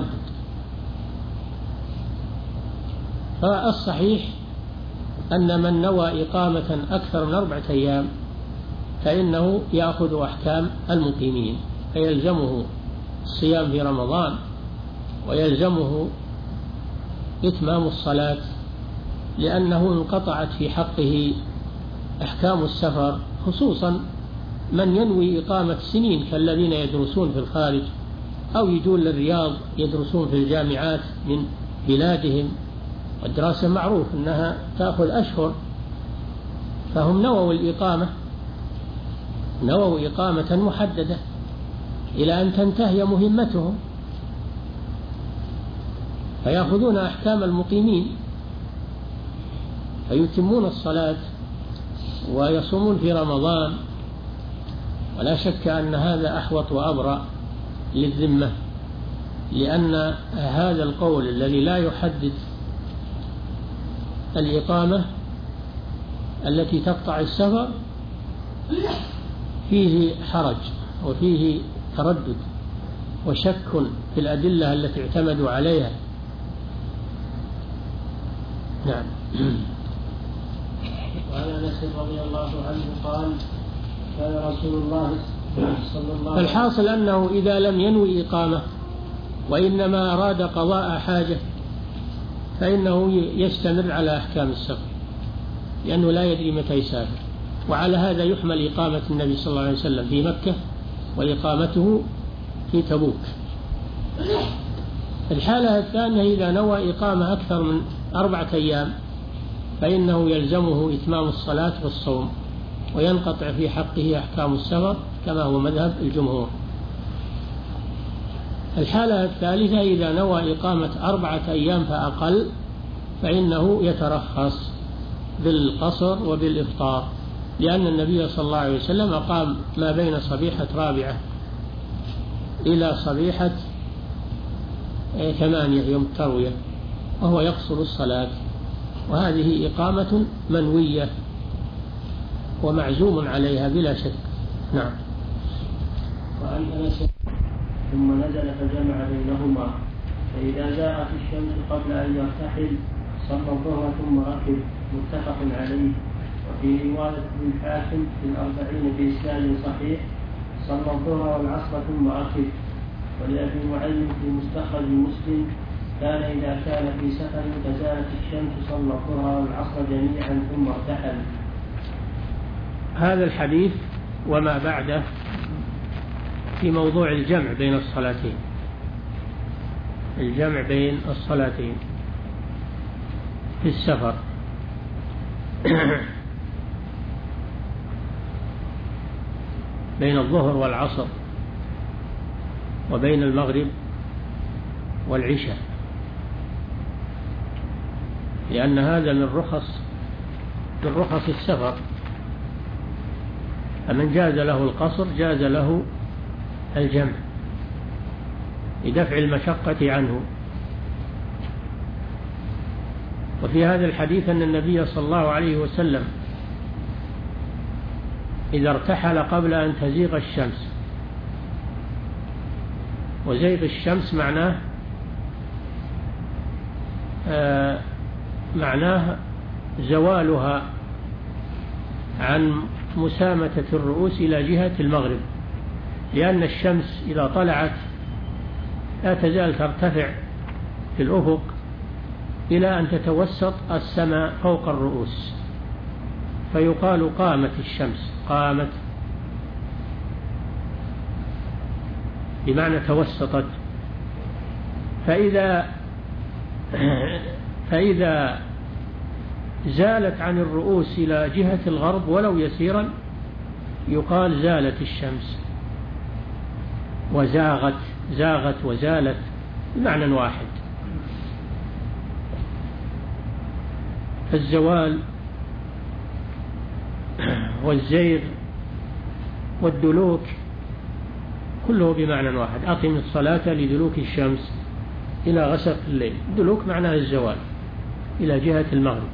Speaker 2: فالصحيح أن من نوى إقامة أكثر من أربعة أيام فإنه يأخذ أحكام المقيمين، فيلزمه الصيام في رمضان، ويلزمه إتمام الصلاة، لأنه انقطعت في حقه أحكام السفر، خصوصا من ينوي إقامة سنين كالذين يدرسون في الخارج أو يجون للرياض يدرسون في الجامعات من بلادهم، والدراسة معروف أنها تأخذ أشهر، فهم نووا الإقامة، نووا إقامة محددة إلى أن تنتهي مهمتهم، فيأخذون أحكام المقيمين، فيتمون الصلاة ويصومون في رمضان. ولا شك أن هذا أحوط وأبرأ للذمة، لأن هذا القول الذي لا يحدد الإقامة التي تقطع السفر فيه حرج وفيه تردد وشك في الأدلة التي اعتمدوا عليها. نعم.
Speaker 1: وعن أنس رضي الله عنه قال كان رسول الله صلى الله عليه وسلم.
Speaker 2: الحاصل أنه إذا لم ينوي إقامة وإنما أراد قضاء حاجة فإنه يستمر على أحكام السفر، لأنه لا يدري متى يسافر. وعلى هذا يحمل إقامة النبي صلى الله عليه وسلم في مكة وإقامته في تبوك. الحالة الثانية إذا نوى إقامة أكثر من أربعة أيام فإنه يلزمه إتمام الصلاة والصوم، وينقطع في حقه أحكام السفر كما هو مذهب الجمهور. الحالة الثالثة إذا نوى إقامة أربعة أيام فأقل فإنه يترخص بالقصر وبالإفطار، لأن النبي صلى الله عليه وسلم أقام ما بين صبيحة رابعة إلى صبيحة ثمانية يوم التروية وهو يقصر الصلاة، وهذه إقامة منوية ومعزوم عليها بلا شك. نعم.
Speaker 1: وعن أنس ثم نزل فجمع بينهما، فإذا جاءت الشمس قبل أن يرتحل صلى الظهر ثم ركب، متفق عليه. وفي رواية ابن الحاكم في الأربعين بإسناد صحيح صلى الظهر والعصر ثم ركب. ولأبي معين في مستخرج مسلم كان إذا كان في سفر فزالت الشمس صلى الظهر والعصر جميعا ثم ارتحل.
Speaker 2: هذا الحديث وما بعده في موضوع الجمع بين الصلاتين، الجمع بين الصلاتين في السفر. بين الظهر والعصر وبين المغرب والعشاء، لأن هذا من رخص من رخص السفر، فمن جاز له القصر جاز له الجمع لدفع المشقة عنه. وفي هذا الحديث أن النبي صلى الله عليه وسلم إذا ارتحل قبل أن تزيغ الشمس، وزيغ الشمس معناه آه معناه زوالها عن مسامة الرؤوس إلى جهة المغرب، لأن الشمس إذا طلعت لا تزال ترتفع في الأفق إلى أن تتوسط السماء فوق الرؤوس، فيقال قامت الشمس، قامت بمعنى توسطت. فإذا فإذا زالت عن الرؤوس إلى جهة الغرب ولو يسيرا يقال زالت الشمس، وزاغت، زاغت وزالت بمعنى واحد. الزوال والزيغ والدلوك كله بمعنى واحد. أقم الصلاة لدلوك الشمس إلى غسق الليل، دلوك معناه الزوال إلى جهة المغرب.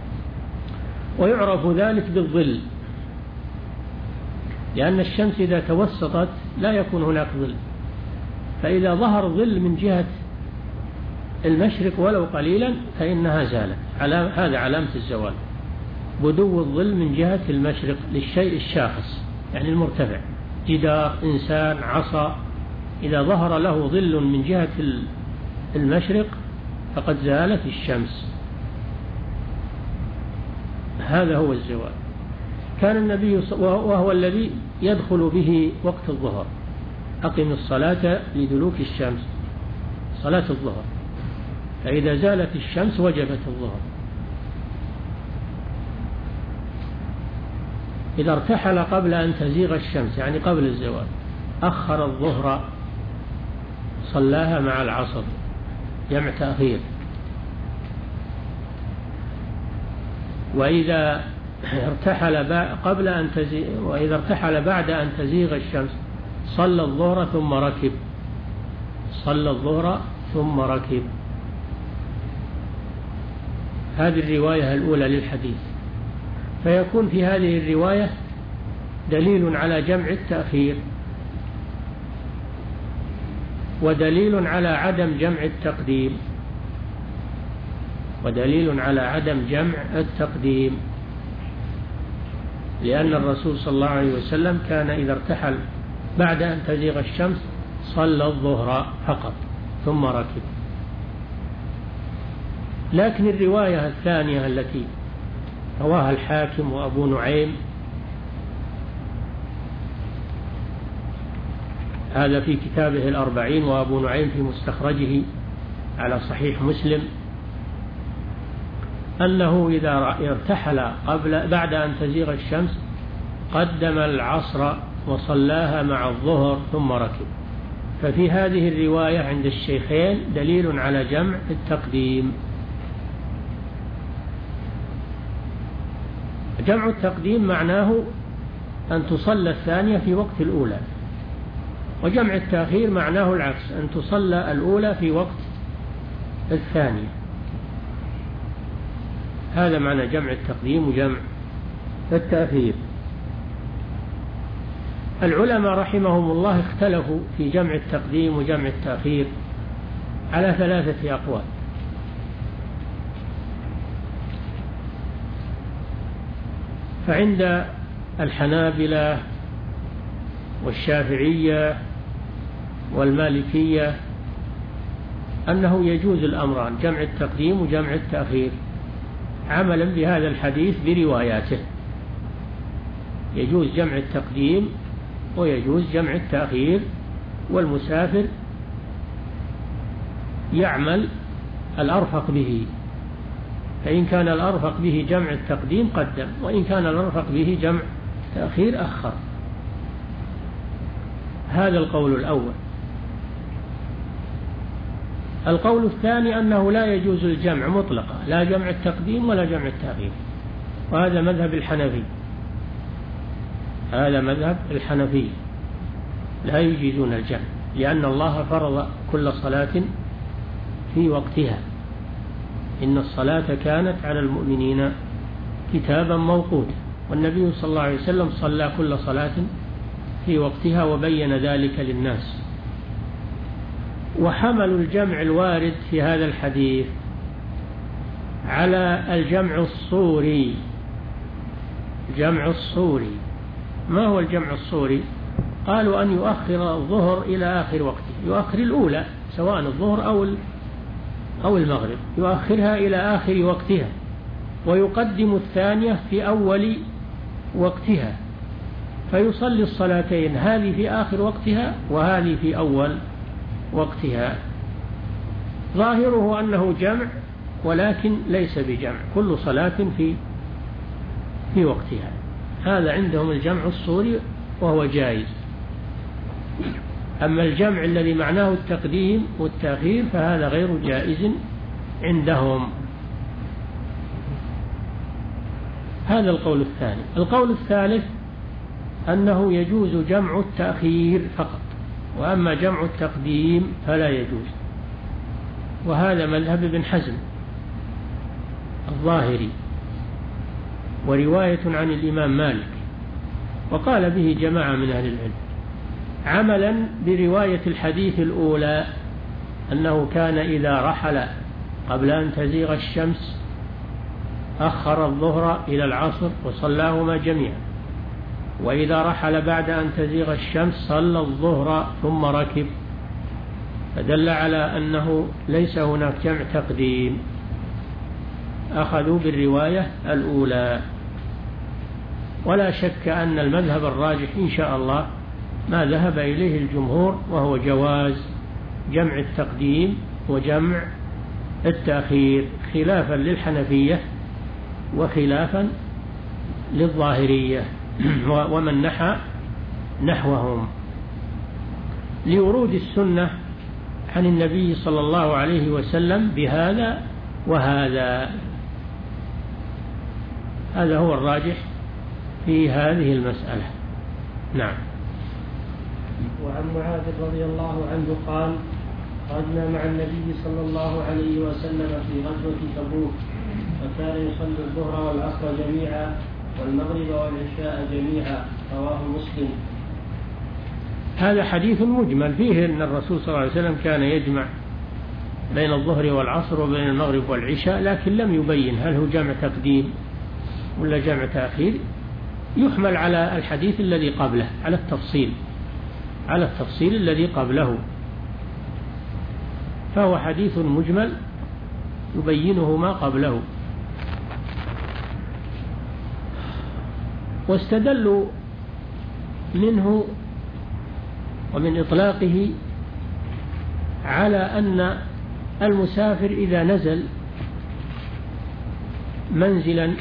Speaker 2: ويعرف ذلك بالظل، لأن الشمس إذا توسطت لا يكون هناك ظل، فإذا ظهر ظل من جهة المشرق ولو قليلا فإنها زالت. هذا علامة الزوال، بدو الظل من جهة المشرق للشيء الشاخص يعني المرتفع، جدار، إنسان، عصا، إذا ظهر له ظل من جهة المشرق فقد زالت الشمس. هذا هو الزوال. كان النبي وهو الذي يدخل به وقت الظهر، أقم الصلاة لدلوك الشمس، صلاة الظهر، فإذا زالت الشمس وجبت الظهر. إذا ارتحل قبل أن تزيغ الشمس يعني قبل الزوال أخر الظهر صلاها مع العصر، جمع تأخير. وإذا ارتحل قبل أن تزيغ وإذا ارتحل بعد أن تزيغ الشمس صلى الظهر ثم ركب، صلى الظهر ثم ركب. هذه الرواية الأولى للحديث. فيكون في هذه الرواية دليل على جمع التأخير، ودليل على عدم جمع التقديم. ودليل على عدم جمع التقديم، لأن الرسول صلى الله عليه وسلم كان إذا ارتحل بعد أن تزيغ الشمس صلى الظهر فقط ثم ركب. لكن الرواية الثانية التي رواها الحاكم وأبو نعيم، هذا في كتابه الأربعين، وأبو نعيم في مستخرجه على صحيح مسلم، أنه إذا ارتحل قبل بعد أن تزيغ الشمس قدم العصر وصلاها مع الظهر ثم ركب. ففي هذه الرواية عند الشيخين دليل على جمع التقديم. جمع التقديم معناه أن تصلى الثانية في وقت الأولى، وجمع التأخير معناه العكس، أن تصلى الأولى في وقت الثانية. هذا معنى جمع التقديم وجمع التأخير. العلماء رحمهم الله اختلفوا في جمع التقديم وجمع التأخير على ثلاثة أقوال. فعند الحنابلة والشافعية والمالكية أنه يجوز الأمران، جمع التقديم وجمع التأخير، عملا بهذا الحديث برواياته. يجوز جمع التقديم ويجوز جمع التأخير، والمسافر يعمل الأرفق به، فإن كان الأرفق به جمع التقديم قدم، وإن كان الأرفق به جمع تأخير أخر. هذا القول الأول. القول الثاني أنه لا يجوز الجمع مطلقا، لا جمع التقديم ولا جمع التأخير، وهذا مذهب الحنفي. هذا مذهب الحنفي، لا يجيزون الجمع، لأن الله فرض كل صلاة في وقتها، إن الصلاة كانت على المؤمنين كتابا موقوتا، والنبي صلى الله عليه وسلم صلى كل صلاة في وقتها وبين ذلك للناس. وحملوا الجمع الوارد في هذا الحديث على الجمع الصوري. جمع الصوري، ما هو الجمع الصوري؟ قالوا أن يؤخر الظهر إلى آخر وقته، يؤخر الأولى سواء الظهر أو أو المغرب، يؤخرها إلى آخر وقتها، ويقدم الثانية في أول وقتها، فيصلي الصلاتين، هذه في آخر وقتها وهذه في أول وقتها. ظاهره أنه جمع، ولكن ليس بجمع، كل صلاة في في وقتها. هذا عندهم الجمع الصوري وهو جائز. أما الجمع الذي معناه التقديم والتأخير فهذا غير جائز عندهم. هذا القول الثاني. القول الثالث أنه يجوز جمع التأخير فقط، وأما جمع التقديم فلا يجوز، وهذا مذهب ابن حزم الظاهري، ورواية عن الإمام مالك، وقال به جماعة من أهل العلم، عملا برواية الحديث الأولى أنه كان إذا رحل قبل أن تزيغ الشمس أخر الظهر إلى العصر وصلاهما جميعا، وإذا رحل بعد أن تزيغ الشمس صلى الظهر ثم ركب، فدل على أنه ليس هناك جمع تقديم، أخذوا بالرواية الأولى. ولا شك أن المذهب الراجح إن شاء الله ما ذهب إليه الجمهور، وهو جواز جمع التقديم وجمع التأخير، خلافا للحنفية وخلافا للظاهرية ومن نحى نحوهم، لورود السنة عن النبي صلى الله عليه وسلم بهذا وهذا. هذا هو الراجح في هذه المسألة. نعم.
Speaker 1: وعن معاذ رضي الله عنه قال: خرجنا مع النبي صلى الله عليه وسلم في غزوة تبوك، فكان يصلي الظهر والعصر جميعا والمغرب والعشاء جميعا، رواه مسلم.
Speaker 2: هذا حديث مجمل فيه أن الرسول صلى الله عليه وسلم كان يجمع بين الظهر والعصر وبين المغرب والعشاء، لكن لم يبين هل هو جمع تقديم ولا جمع تأخير. يحمل على الحديث الذي قبله، على التفصيل على التفصيل الذي قبله، فهو حديث مجمل يبينه ما قبله. واستدلوا منه ومن إطلاقه على أن المسافر إذا نزل منزلا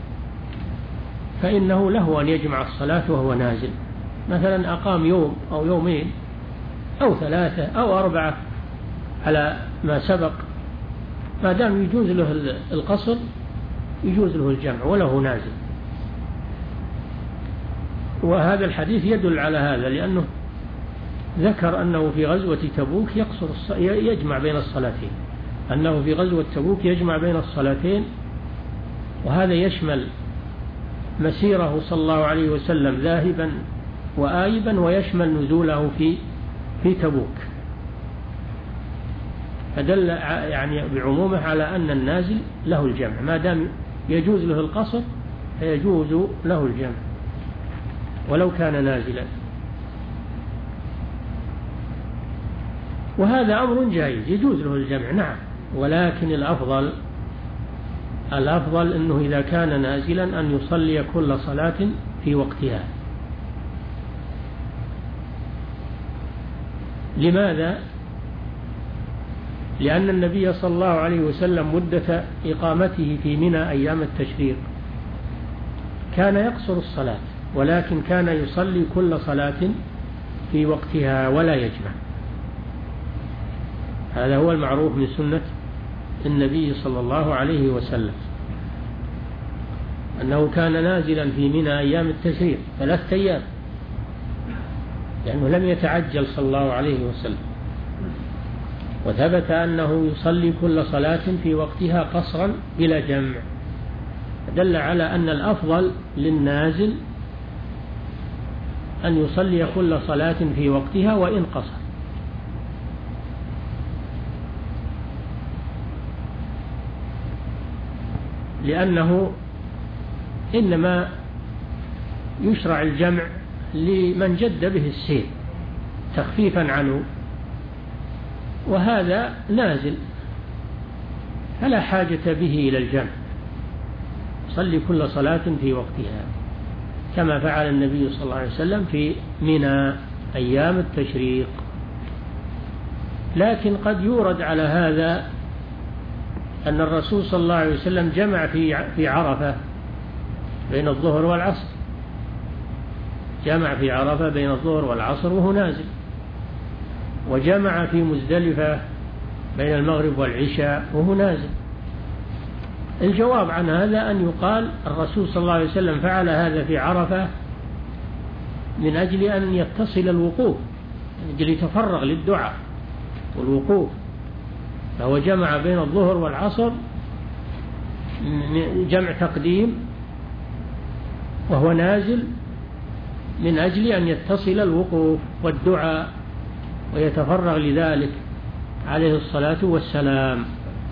Speaker 2: فإنه له أن يجمع الصلاة وهو نازل، مثلا أقام يوم أو يومين أو ثلاثة أو أربعة على ما سبق، ما دام يجوز له القصر يجوز له الجمع وله نازل. وهذا الحديث يدل على هذا، لأنه ذكر أنه في غزوة تبوك يقصر يجمع بين الصلاتين، أنه في غزوة تبوك يجمع بين الصلاتين، وهذا يشمل مسيره صلى الله عليه وسلم ذاهبا وآيبا، ويشمل نزوله في في تبوك، فدل يعني بعمومه على أن النازل له الجمع، ما دام يجوز له القصر فيجوز له الجمع ولو كان نازلا. وهذا أمر جائز يجوز له الجمع نعم، ولكن الأفضل الأفضل أنه إذا كان نازلا أن يصلي كل صلاة في وقتها. لماذا؟ لأن النبي صلى الله عليه وسلم مدة إقامته في منى أيام التشريق كان يقصر الصلاة، ولكن كان يصلي كل صلاة في وقتها ولا يجمع. هذا هو المعروف من سنة النبي صلى الله عليه وسلم، أنه كان نازلا في منى أيام التشريق ثلاثة أيام، لأنه لم يتعجل صلى الله عليه وسلم. وثبت أنه يصلي كل صلاة في وقتها قصرا بلا جمع، دل على أن الأفضل للنازل أن يصلي كل صلاة في وقتها وإن قصر. لأنه إنما يشرع الجمع لمن جد به السير تخفيفا عنه، وهذا نازل فلا حاجة به إلى الجمع، صلي كل صلاة في وقتها كما فعل النبي صلى الله عليه وسلم في منى أيام التشريق. لكن قد يورد على هذا أن الرسول صلى الله عليه وسلم جمع في في عرفة بين الظهر والعصر، جمع في عرفة بين الظهر والعصر وهو نازل، وجمع في مزدلفة بين المغرب والعشاء وهو نازل. الجواب عن هذا أن يقال الرسول صلى الله عليه وسلم فعل هذا في عرفة من أجل أن يتصل الوقوف، من أجل يتفرغ للدعاء والوقوف، فهو جمع بين الظهر والعصر جمع تقديم وهو نازل من أجل أن يتصل الوقوف والدعاء ويتفرغ لذلك عليه الصلاة والسلام.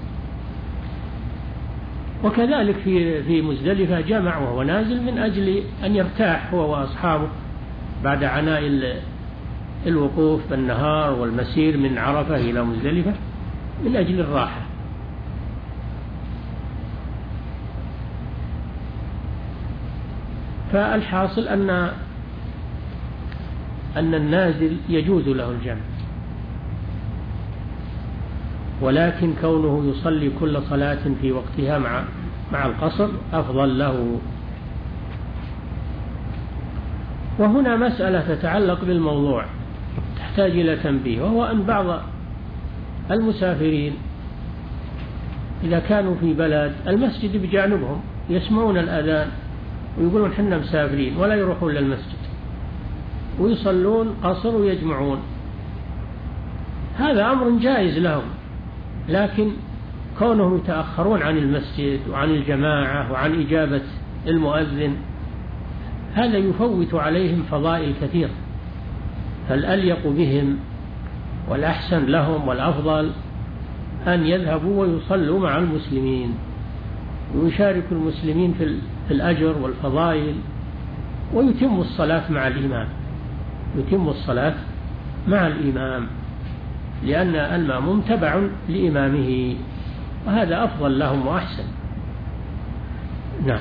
Speaker 2: وكذلك في في مزدلفة جمع وهو نازل من أجل أن يرتاح هو وأصحابه بعد عناء الوقوف بالنهار والمسير من عرفة إلى مزدلفة من أجل الراحة. فالحاصل أن أن النازل يجوز له الجمع، ولكن كونه يصلي كل صلاة في وقتها مع مع القصر أفضل له. وهنا مسألة تتعلق بالموضوع تحتاج إلى تنبيه، وهو أن بعض المسافرين إذا كانوا في بلد المسجد بجانبهم يسمعون الأذان ويقولون حنا مسافرين ولا يروحون للمسجد ويصلون قصر ويجمعون، هذا أمر جائز لهم، لكن كونهم يتأخرون عن المسجد وعن الجماعة وعن إجابة المؤذن هذا يفوت عليهم فضائل كثير، فالأليق بهم والأحسن لهم والأفضل أن يذهبوا ويصلوا مع المسلمين ويشاركوا المسلمين في الأجر والفضائل، ويتموا الصلاة مع الإمام يتموا الصلاة مع الإمام، لأن المأموم تبع لإمامه، وهذا أفضل لهم وأحسن. نعم.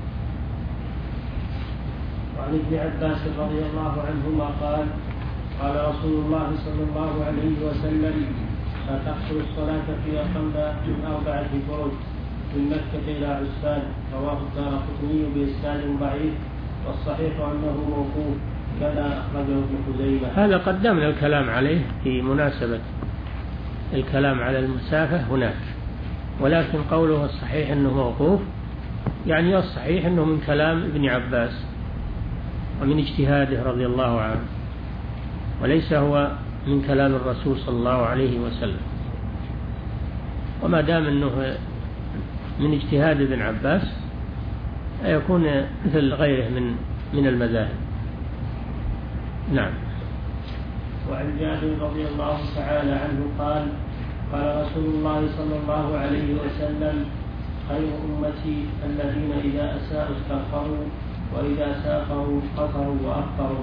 Speaker 1: وعن ابن عباس رضي الله عنهما قال قال رسول الله صلى الله عليه وسلم: لا تحصل الصلاة في أقل من أربعة فرج من مكة إلى عسفان. رواه الدارقطني بإسناد ضعيف، والصحيح أنه موقوف كما أخرجه ابن خزيمة.
Speaker 2: هذا قدمنا الكلام عليه في مناسبة الكلام على المسافة هناك، ولكن قوله الصحيح أنه موقوف يعني الصحيح أنه من كلام ابن عباس ومن اجتهاده رضي الله عنه، وليس هو من كلام الرسول صلى الله عليه وسلم. وما دام أنه من اجتهاد ابن عباس يكون مثل غيره من من المذاهب. نعم.
Speaker 1: وعن جابر رضي الله تعالى عنه قال قال رسول الله صلى الله عليه وسلم: خير أمتي الذين إذا أساءوا استغفروا وإذا سافروا قصروا وأفطروا.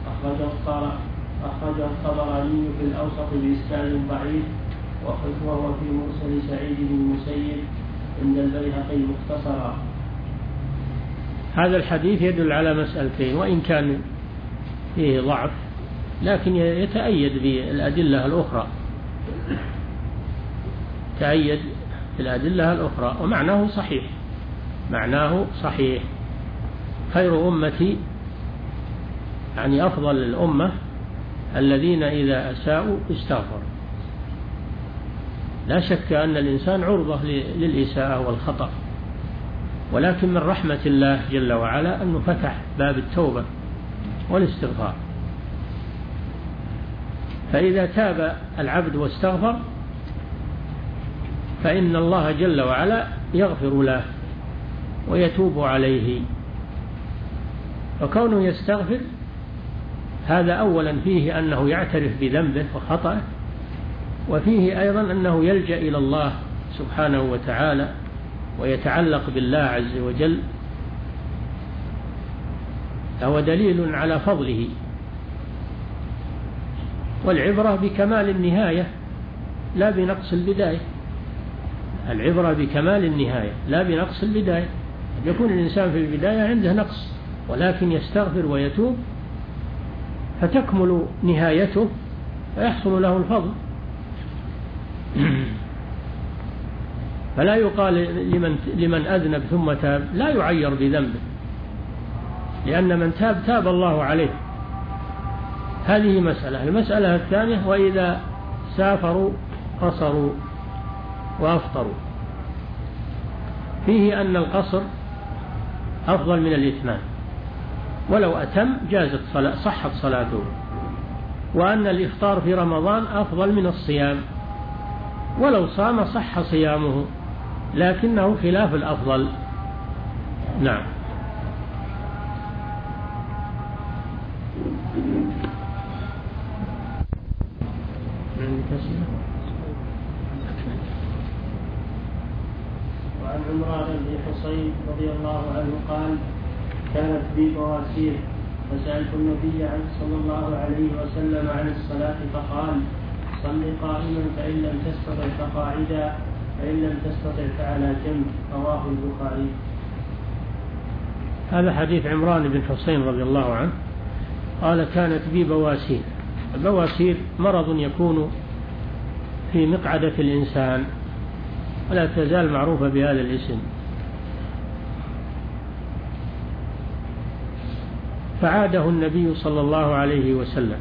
Speaker 1: أخرجه الطبراني في الأوسط بإسناد ضعيف، وهو في مرسل سعيد بن المسيب عند البيهقي مختصرا.
Speaker 2: هذا الحديث يدل على مسألتين، وإن كان فيه ضعف لكن يتأيد بالأدلة الأخرى تأيد بالأدلة الأخرى ومعناه صحيح معناه صحيح. خير أمتي يعني أفضل الأمة الذين إذا أساءوا استغفروا. لا شك أن الإنسان عرضة للإساءة والخطأ، ولكن من رحمة الله جل وعلا أنه فتح باب التوبة والاستغفار، فإذا تاب العبد واستغفر فإن الله جل وعلا يغفر له ويتوب عليه. وكونه يستغفر هذا أولا فيه أنه يعترف بذنبه وخطأه، وفيه أيضا أنه يلجأ إلى الله سبحانه وتعالى ويتعلق بالله عز وجل، فهو دليل على فضله. والعبرة بكمال النهاية لا بنقص البداية العبرة بكمال النهاية لا بنقص البداية. يكون الإنسان في البداية عنده نقص، ولكن يستغفر ويتوب فتكمل نهايته فيحصل له الفضل. فلا يقال لمن, لمن أذنب ثم تاب لا يعير بذنبه، لأن من تاب تاب الله عليه. هذه مسألة. المسألة الثانية: وإذا سافروا قصروا وأفطروا. فيه أن القصر أفضل من الإتمام، ولو أتم جازت صلاة صحت صلاته، وأن الإفطار في رمضان أفضل من الصيام، ولو صام صح صيامه، لكنه خلاف الأفضل. نعم.
Speaker 1: وعن عمران بن حصين رضي الله عنه قال: كانت بي بواسير فسألت النبي صلى الله عليه وسلم عن الصلاة فقال: صل قائما فإن لم تستطع فقاعدا فإن لم تستطع فعلى جنب. رواه البخاري.
Speaker 2: هذا حديث عمران بن حصين رضي الله عنه قال: كانت بي بواسير. البواسير مرض يكون في مقعدة الإنسان، ولا تزال معروفة بهذا الاسم. فعاده النبي صلى الله عليه وسلم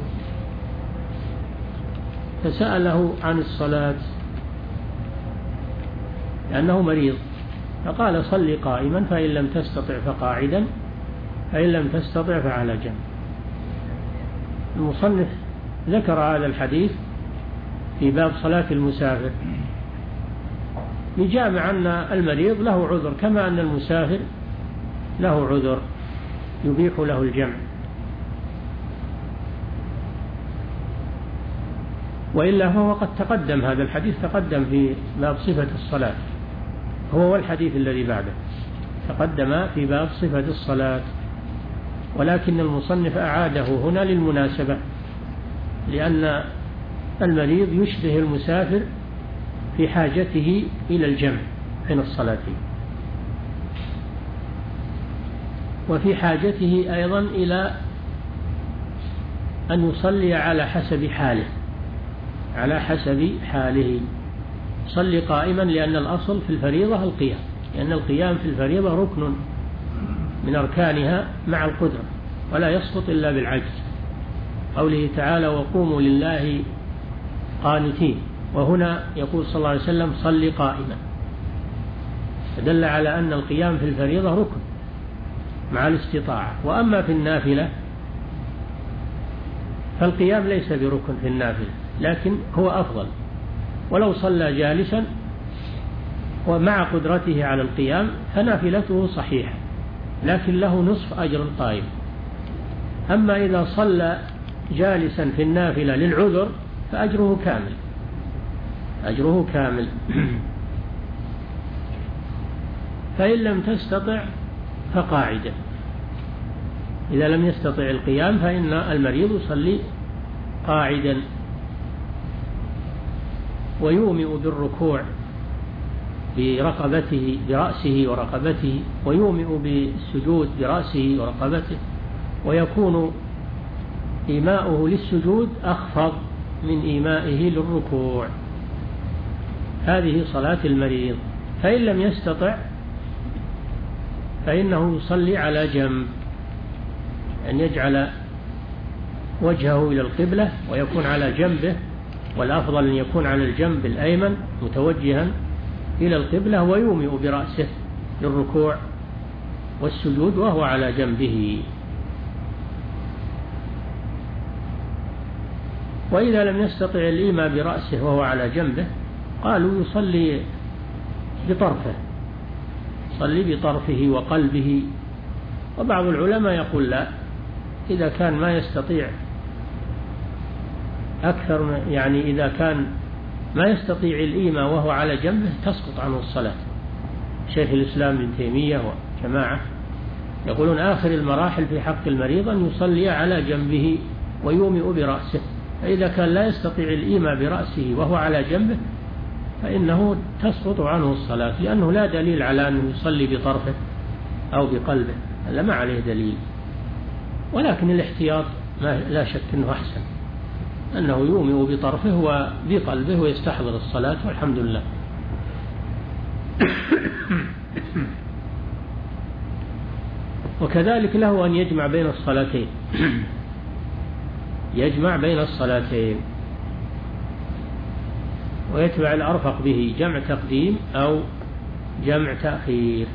Speaker 2: فسأله عن الصلاة لأنه مريض، فقال: صل قائما فإن لم تستطع فقاعدا فإن لم تستطع فعلى جنب. المصنف ذكر هذا الحديث في باب صلاة المسافر لجامع أن المريض له عذر كما أن المسافر له عذر يبيح له الجمع. وإلا فهو قد تقدم، هذا الحديث تقدم في باب صفة الصلاة، هو والحديث الذي بعده تقدم في باب صفة الصلاة، ولكن المصنف أعاده هنا للمناسبة، لأن المريض يشبه المسافر في حاجته إلى الجمع بين الصلاتين، وفي حاجته أيضا إلى أن يصلي على حسب حاله، على حسب حاله. صلي قائما، لأن الأصل في الفريضة القيام، لأن القيام في الفريضة ركن من أركانها مع القدرة، ولا يسقط إلا بالعجز. قوله تعالى: وقوموا لله قانتين، وهنا يقول صلى الله عليه وسلم: صلي قائما، فدل على أن القيام في الفريضة ركن مع الاستطاعة. وأما في النافلة فالقيام ليس بركن في النافلة، لكن هو أفضل، ولو صلى جالسا ومع قدرته على القيام فنافلته صحيحة، لكن له نصف أجر القائم. أما إذا صلى جالسا في النافلة للعذر فأجره كامل، أجره كامل. فإن لم تستطع فقاعدا، إذا لم يستطع القيام فإن المريض يصلي قاعدا، ويومئ بالركوع برقبته برأسه ورقبته، ويومئ بالسجود برأسه ورقبته، ويكون إيماؤه للسجود أخفض من إيمائه للركوع. هذه صلاة المريض. فإن لم يستطع فإنه يصلي على جنب، أن يجعل وجهه إلى القبلة ويكون على جنبه، والأفضل أن يكون على الجنب الأيمن متوجها إلى القبلة، ويومئ برأسه للركوع والسجود وهو على جنبه. وإذا لم يستطع الإيماء برأسه وهو على جنبه قالوا يصلي بطرفه، يصلي بطرفه وقلبه. وبعض العلماء يقول لا، إذا كان ما يستطيع أكثر، يعني إذا كان ما يستطيع الإيماء وهو على جنبه تسقط عنه الصلاة. شيخ الإسلام ابن تيمية وجماعة يقولون آخر المراحل في حق المريض أن يصلي على جنبه ويومئ برأسه، فإذا كان لا يستطيع الإيماء برأسه وهو على جنبه فإنه تسقط عنه الصلاة، لأنه لا دليل على أنه يصلي بطرفه أو بقلبه، هذا ما عليه دليل. ولكن الاحتياط ما لا شك أنه أحسن، أنه يومئ بطرفه وبقلبه ويستحضر الصلاة، والحمد لله. وكذلك له أن يجمع بين الصلاتين، يجمع بين الصلاتين ويتبع الأرفق به، جمع تقديم أو جمع تأخير.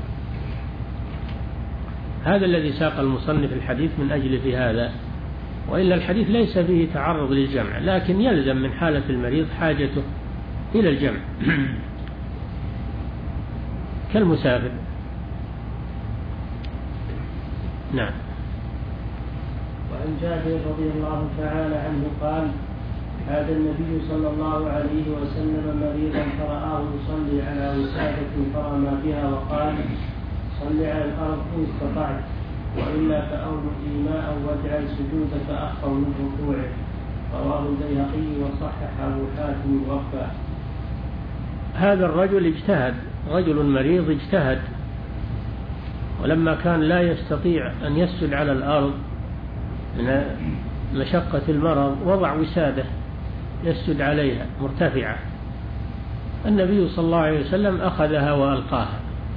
Speaker 2: هذا الذي ساق المصنف الحديث من أجل في هذا، وإلا الحديث ليس فيه تعرض للجمع، لكن يلزم من حالة المريض حاجته إلى الجمع كالمسافر. نعم.
Speaker 1: وعن جابر رضي الله تعالى عنه قال: هذا النبي صلى الله عليه وسلم مريضا فرآه يصلي على وسادة فرمى بها وقال: صل على الأرض إن استطعت، وإلا فأول إيماء واجعل سجودك أخفض من ركوعه. رواه البيهقي وصححه أبو حاتم ووفاه.
Speaker 2: هذا الرجل اجتهد، رجل مريض اجتهد، ولما كان لا يستطيع أن يسجد على الأرض من مشقة المرض وضع وسادة يسجد عليها مرتفعة. النبي صلى الله عليه وسلم أخذها وألقاها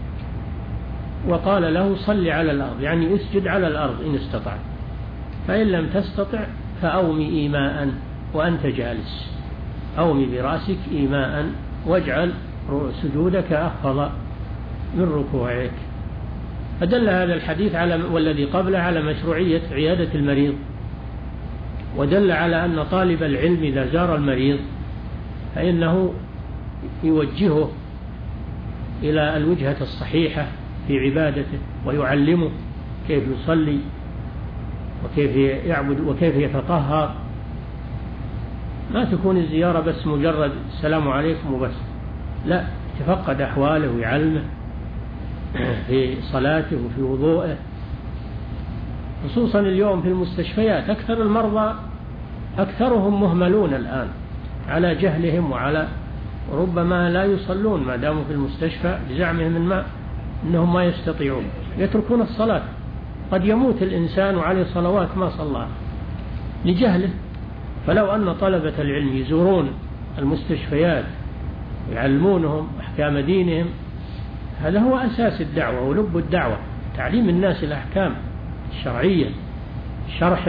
Speaker 2: وقال له: صل على الأرض، يعني اسجد على الأرض إن استطعت، فإن لم تستطع فأومي إيماء وأنت جالس، أومي برأسك إيماء واجعل سجودك أخفض من ركوعك. فدل هذا الحديث على والذي قبله على مشروعية عيادة المريض، ودل على أن طالب العلم إذا زار المريض فإنه يوجهه إلى الوجهة الصحيحة في عبادته، ويعلمه كيف يصلي وكيف يعبد وكيف يتطهر ما تكون الزيارة بس مجرد السلام عليكم وبس، لا، تفقد أحواله ويعلمه في صلاته وفي وضوءه. خصوصا اليوم في المستشفيات أكثر المرضى أكثرهم مهملون الآن على جهلهم، وعلى ربما لا يصلون ما داموا في المستشفى بزعمهم من ما أنهم ما يستطيعون، يتركون الصلاة. قد يموت الإنسان وعليه صلوات ما صلى لجهله. فلو أن طلبة العلم يزورون المستشفيات يعلمونهم أحكام دينهم، هذا هو أساس الدعوة ولب الدعوة، تعليم الناس الأحكام الشرعية، شرح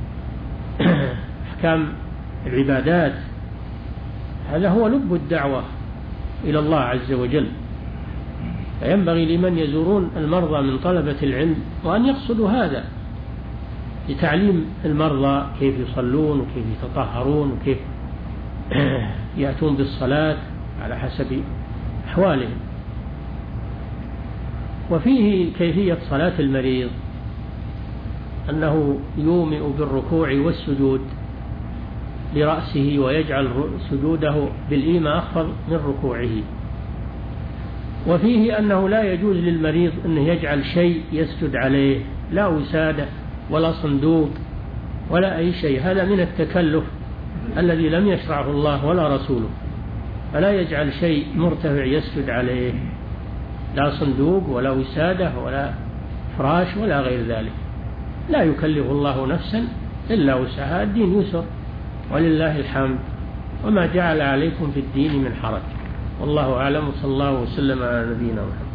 Speaker 2: أحكام العبادات، هذا هو لب الدعوة إلى الله عز وجل. فينبغي لمن يزورون المرضى من طلبة العلم وأن يقصدوا هذا لتعليم المرضى كيف يصلون وكيف يتطهرون وكيف يأتون بالصلاة على حسب أحوالهم. وفيه كيفية صلاة المريض، أنه يومئ بالركوع والسجود لرأسه ويجعل سجوده بالإيمة أخفض من ركوعه. وفيه أنه لا يجوز للمريض أنه يجعل شيء يسجد عليه، لا وسادة ولا صندوق ولا أي شيء، هذا من التكلف الذي لم يشرعه الله ولا رسوله. فلا يجعل شيء مرتفع يسجد عليه، لا صندوق ولا وسادة ولا فراش ولا غير ذلك. لا يكلف الله نفسا إلا وسعها، الدين يسر ولله الحمد، وما جعل عليكم في الدين من حرج. والله أعلم، وصلى الله وسلم على نبينا محمد.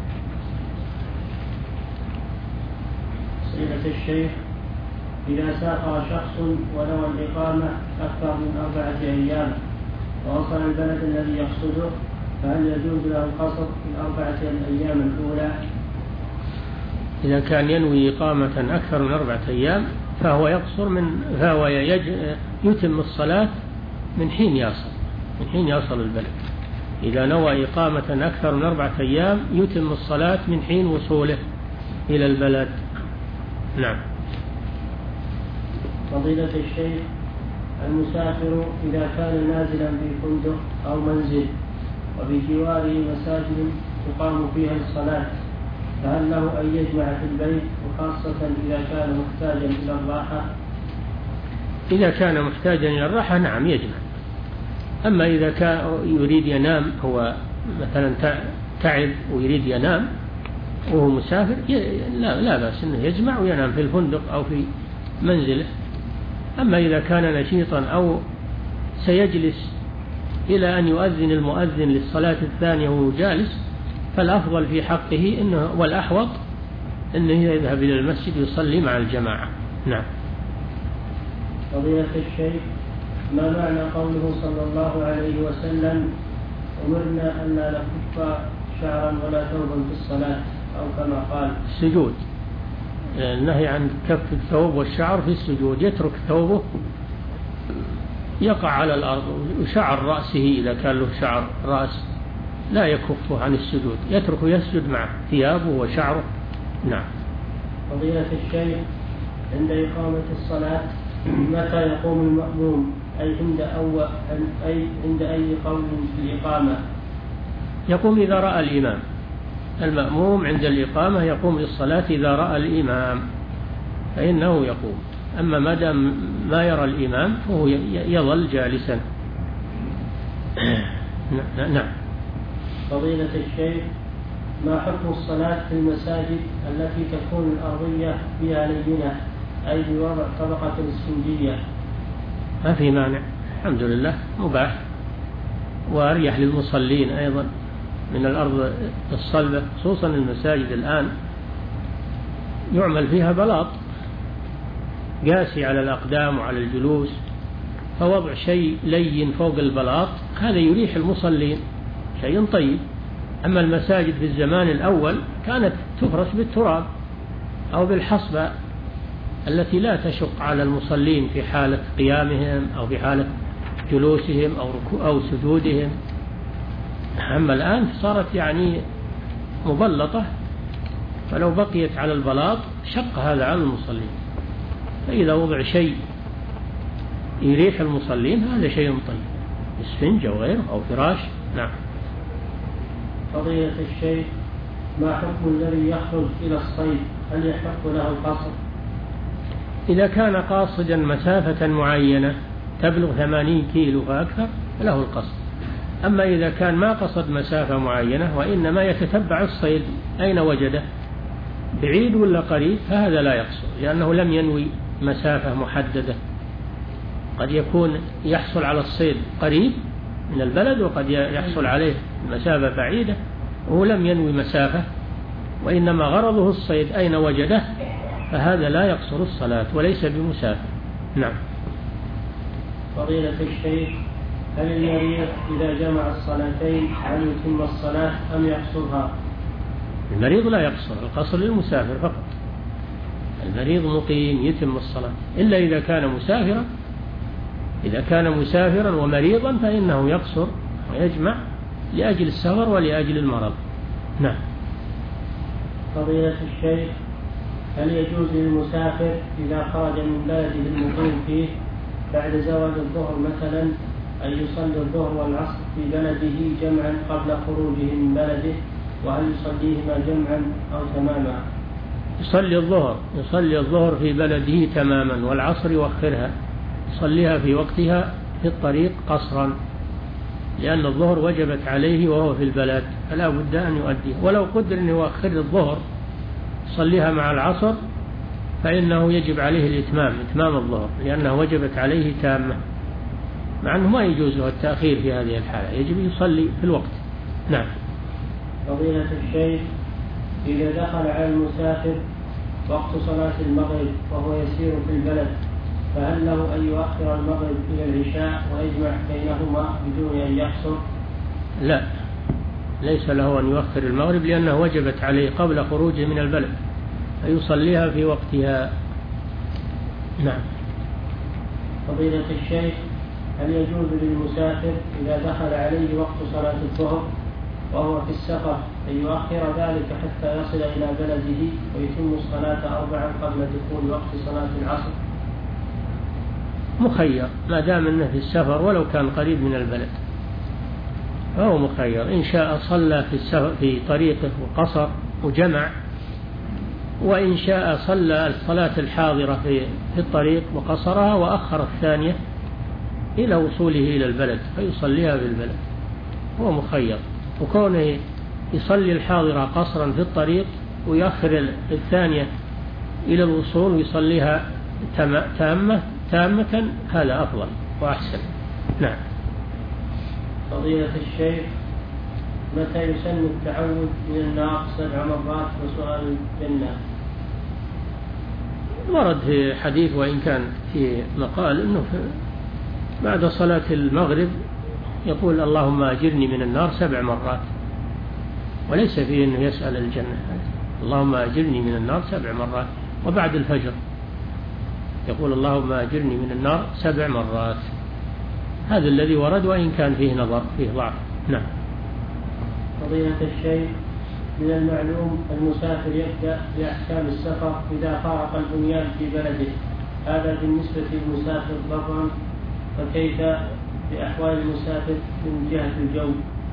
Speaker 1: سيدة الشيخ، إذا سافر شخص ونوى الإقامة أكثر من أربعة أيام ووصل البلد الذي يقصده، فهل يجوز له القصر في الأربعة الأيام الأولى؟
Speaker 2: إذا كان ينوي إقامة أكثر من أربعة أيام فهو يقصر من فهو يتم الصلاة من حين يصل من حين يصل البلد. إذا نوى إقامة أكثر من أربعة أيام يتم الصلاة من حين وصوله إلى البلد. نعم.
Speaker 1: فضيلة الشيخ، المسافر إذا كان نازلا في فندق أو منزل وبجواره مساجد تقام فيها الصلاة، فهل له أن يجمع في البيت، وخاصة إذا كان محتاجا إلى الراحة؟
Speaker 2: إذا كان محتاجا إلى الراحة نعم يجمع. أما إذا كان يريد ينام، هو مثلا تعب ويريد ينام وهو مسافر، لا, لا بأس أنه يجمع وينام في الفندق أو في منزله. أما إذا كان نشيطا أو سيجلس إلى أن يؤذن المؤذن للصلاة الثانية وهو جالس، فالأفضل في حقه إنه والأحوط أنه يذهب إلى المسجد يصلي مع الجماعة. نعم.
Speaker 1: فضيلة الشيخ، ما معنى قوله صلى الله عليه وسلم: أمرنا أن لا نكف شعرا ولا ثوبا في الصلاة، أو كما قال
Speaker 2: السجود؟ النهي عن كف الثوب والشعر في السجود، يترك ثوبه يقع على الأرض، وشعر رأسه إذا كان له شعر رأس لا يكفه عن السجود، يتركه يسجد مع ثيابه وشعره. نعم.
Speaker 1: فضيلة الشيخ، عند إقامة الصلاة متى يقوم المأموم؟ أي عند أول أي عند أي قول في الإقامة؟
Speaker 2: يقوم إذا رأى الإمام. المأموم عند الإقامة يقوم للصلاة إذا رأى الإمام فإنه يقوم، أما ما دام ما يرى الإمام فهو يظل جالسا. نعم.
Speaker 1: فضيلة الشيخ، ما حكم الصلاة في المساجد التي تكون الأرضية فيها لينة، أي بوضع طبقة اسفنجية؟
Speaker 2: ما في مانع، الحمد لله، مباح وأريح للمصلين أيضا من الأرض الصلبة، خصوصا المساجد الآن يعمل فيها بلاط قاسي على الأقدام وعلى الجلوس، فوضع شيء لين فوق البلاط هذا يريح المصلين، شيء طيب. أما المساجد في الزمان الأول كانت تفرش بالتراب أو بالحصبة التي لا تشق على المصلين في حالة قيامهم أو في حالة جلوسهم أو ركوع أو سجودهم. أما الآن صارت يعني مبلطة، فلو بقيت على البلاط شق هذا على المصلين. فإذا وضع شيء يريح المصلين هذا شيء طيب، اسفنج أو غيره أو فراش. نعم.
Speaker 1: فضيلة الشيخ، ما حكم الذي يخرج إلى الصيد؟ هل يحق له القصر؟
Speaker 2: إذا كان قاصدا مسافة معينة تبلغ ثمانين كيلو فأكثر له القصر. أما إذا كان ما قصد مسافة معينة وإنما يتتبع الصيد أين وجده بعيد ولا قريب فهذا لا يقصر، لأنه لم ينوي مسافة محددة. قد يكون يحصل على الصيد قريب من البلد وقد يحصل عليه مسافة بعيدة وهو لم ينوي مسافة وإنما غرضه الصيد أين وجده، فهذا لا يقصر الصلاة وليس بمسافر. نعم.
Speaker 1: فضيلة الشيخ، هل المريض إذا جمع الصلاتين هل يتم الصلاة أم يقصرها؟
Speaker 2: المريض لا يقصر، القصر للمسافر فقط. المريض مقيم يتم الصلاة، إلا إذا كان مسافرا. إذا كان مسافرا ومريضا فإنه يقصر ويجمع لأجل السفر ولأجل المرض. نعم.
Speaker 1: فضيلة الشيخ، هل يجوز للمسافر إذا خرج من بلده المقيم فيه بعد زوال الظهر مثلا أن يصلي الظهر والعصر في بلده جمعا قبل خروجه من بلده، وهل يصليهما جمعا أو تماما؟
Speaker 2: يصلي الظهر يصلي الظهر في بلده تماما والعصر يؤخرها، يصليها في وقتها في الطريق قصرا، لأن الظهر وجبت عليه وهو في البلد فلا بد أن يؤديها. ولو قدر أن يؤخر الظهر يصليها مع العصر فإنه يجب عليه الإتمام إتمام الظهر، لأنه وجبت عليه تامة، مع أنه ما يجوز له التأخير في هذه الحالة، يجب يصلي في الوقت. نعم.
Speaker 1: فضيلة الشيخ، إذا دخل على المسافر وقت صلاة المغرب وهو يسير في البلد فهل له أن يؤخر المغرب إلى العشاء ويجمع بينهما بدون أن يقصر؟
Speaker 2: لا، ليس له أن يؤخر المغرب لأنه وجبت عليه قبل خروجه من البلد فيصليها في وقتها. نعم.
Speaker 1: فضيلة الشيخ، هل يجوز للمسافر إذا دخل عليه وقت صلاة الظهر وهو في السفر أن يؤخر ذلك حتى يصل إلى بلده ويتم الصلاة أربعا قبل دخول وقت صلاة العصر؟
Speaker 2: مخير ما دام أنه في السفر ولو كان قريب من البلد فهو مخير، إن شاء صلى في السفر في طريقه وقصر وجمع، وإن شاء صلى الصلاة الحاضرة في في الطريق وقصرها وأخر الثانية إلى وصوله إلى البلد فيصليها في البلد، هو مخير. وكونه يصلي الحاضرة قصرا في الطريق ويأخر الثانية إلى الوصول ويصليها تامة تامة هذا أفضل وأحسن. نعم.
Speaker 1: فضيلة الشيخ، متى يسن التعوذ من النار سبع مرات وسؤال الجنة؟
Speaker 2: ورد في حديث وإن كان في مقال أنه بعد صلاة المغرب يقول اللهم أجرني من النار سبع مرات، وليس فيه أنه يسأل الجنة، اللهم أجرني من النار سبع مرات. وبعد الفجر يقول اللهم أجرني من النار سبع مرات. هذا الذي ورد وإن كان فيه نظر فيه ضعف. نعم.
Speaker 1: فضيلة الشيخ، من المعلوم المسافر يبدأ بأحكام السفر إذا فارق البنيان في بلده، هذا بالنسبة للمسافر برا، فكيف بأحوال المسافر من جهة الجو؟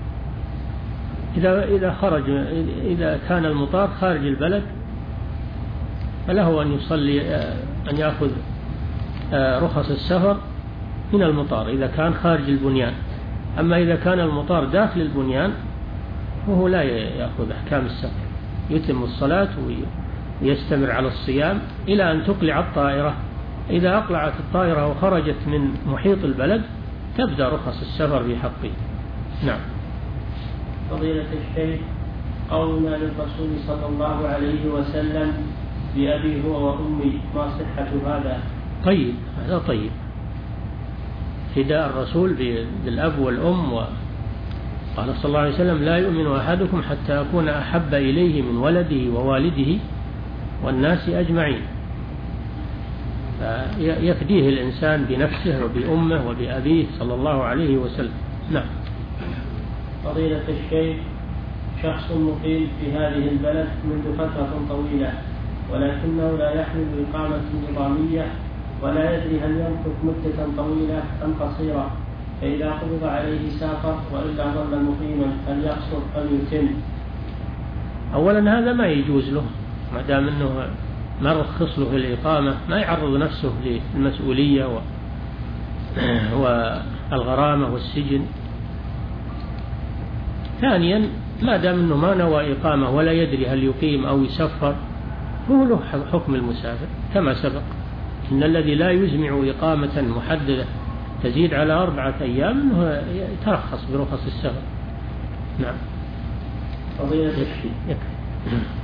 Speaker 2: إذا إذا خرج إذا كان المطار خارج البلد فله أن يصلي أن يأخذ رخص السفر من المطار إذا كان خارج البنيان. أما إذا كان المطار داخل البنيان فهو لا يأخذ أحكام السفر، يتم الصلاة ويستمر على الصيام إلى أن تقلع الطائرة. إذا أقلعت الطائرة وخرجت من محيط البلد تبدأ رخص السفر في حقه. نعم.
Speaker 1: فضيلة الشيخ، قولنا للرسول صلى الله عليه وسلم بأبي هو وأمي، ما صحة هذا؟
Speaker 2: طيب، هذا طيب، فداء الرسول بالأب والأم. وقال صلى الله عليه وسلم لا يؤمن أحدكم حتى أكون أحب إليه من ولده ووالده والناس أجمعين، فيفديه الإنسان بنفسه وبأمه وبأبيه صلى الله عليه وسلم. نعم.
Speaker 1: فضيلة الشيخ، شخص مقيم في هذه البلد منذ فترة طويلة ولكنه لا يحمل إقامة نظامية ولا يدري هل يمكث مدة طويلة أم قصيرة، فإذا قبض عليه سافر وإلا ظل مقيما هل يقصر أم يتم؟
Speaker 2: أولا هذا ما يجوز له، ما دام أنه ما رخص له في الإقامة ما يعرض نفسه للمسؤولية والغرامة والسجن. ثانيا ما دام أنه ما نوى إقامة ولا يدري هل يقيم أو يسفر هو له حكم المسافر كما سبق، إن الذي لا يزمع إقامة محددة تزيد على أربعة أيام يترخص برخص السفر. نعم.
Speaker 1: فضيلة
Speaker 2: يكفي يكفي.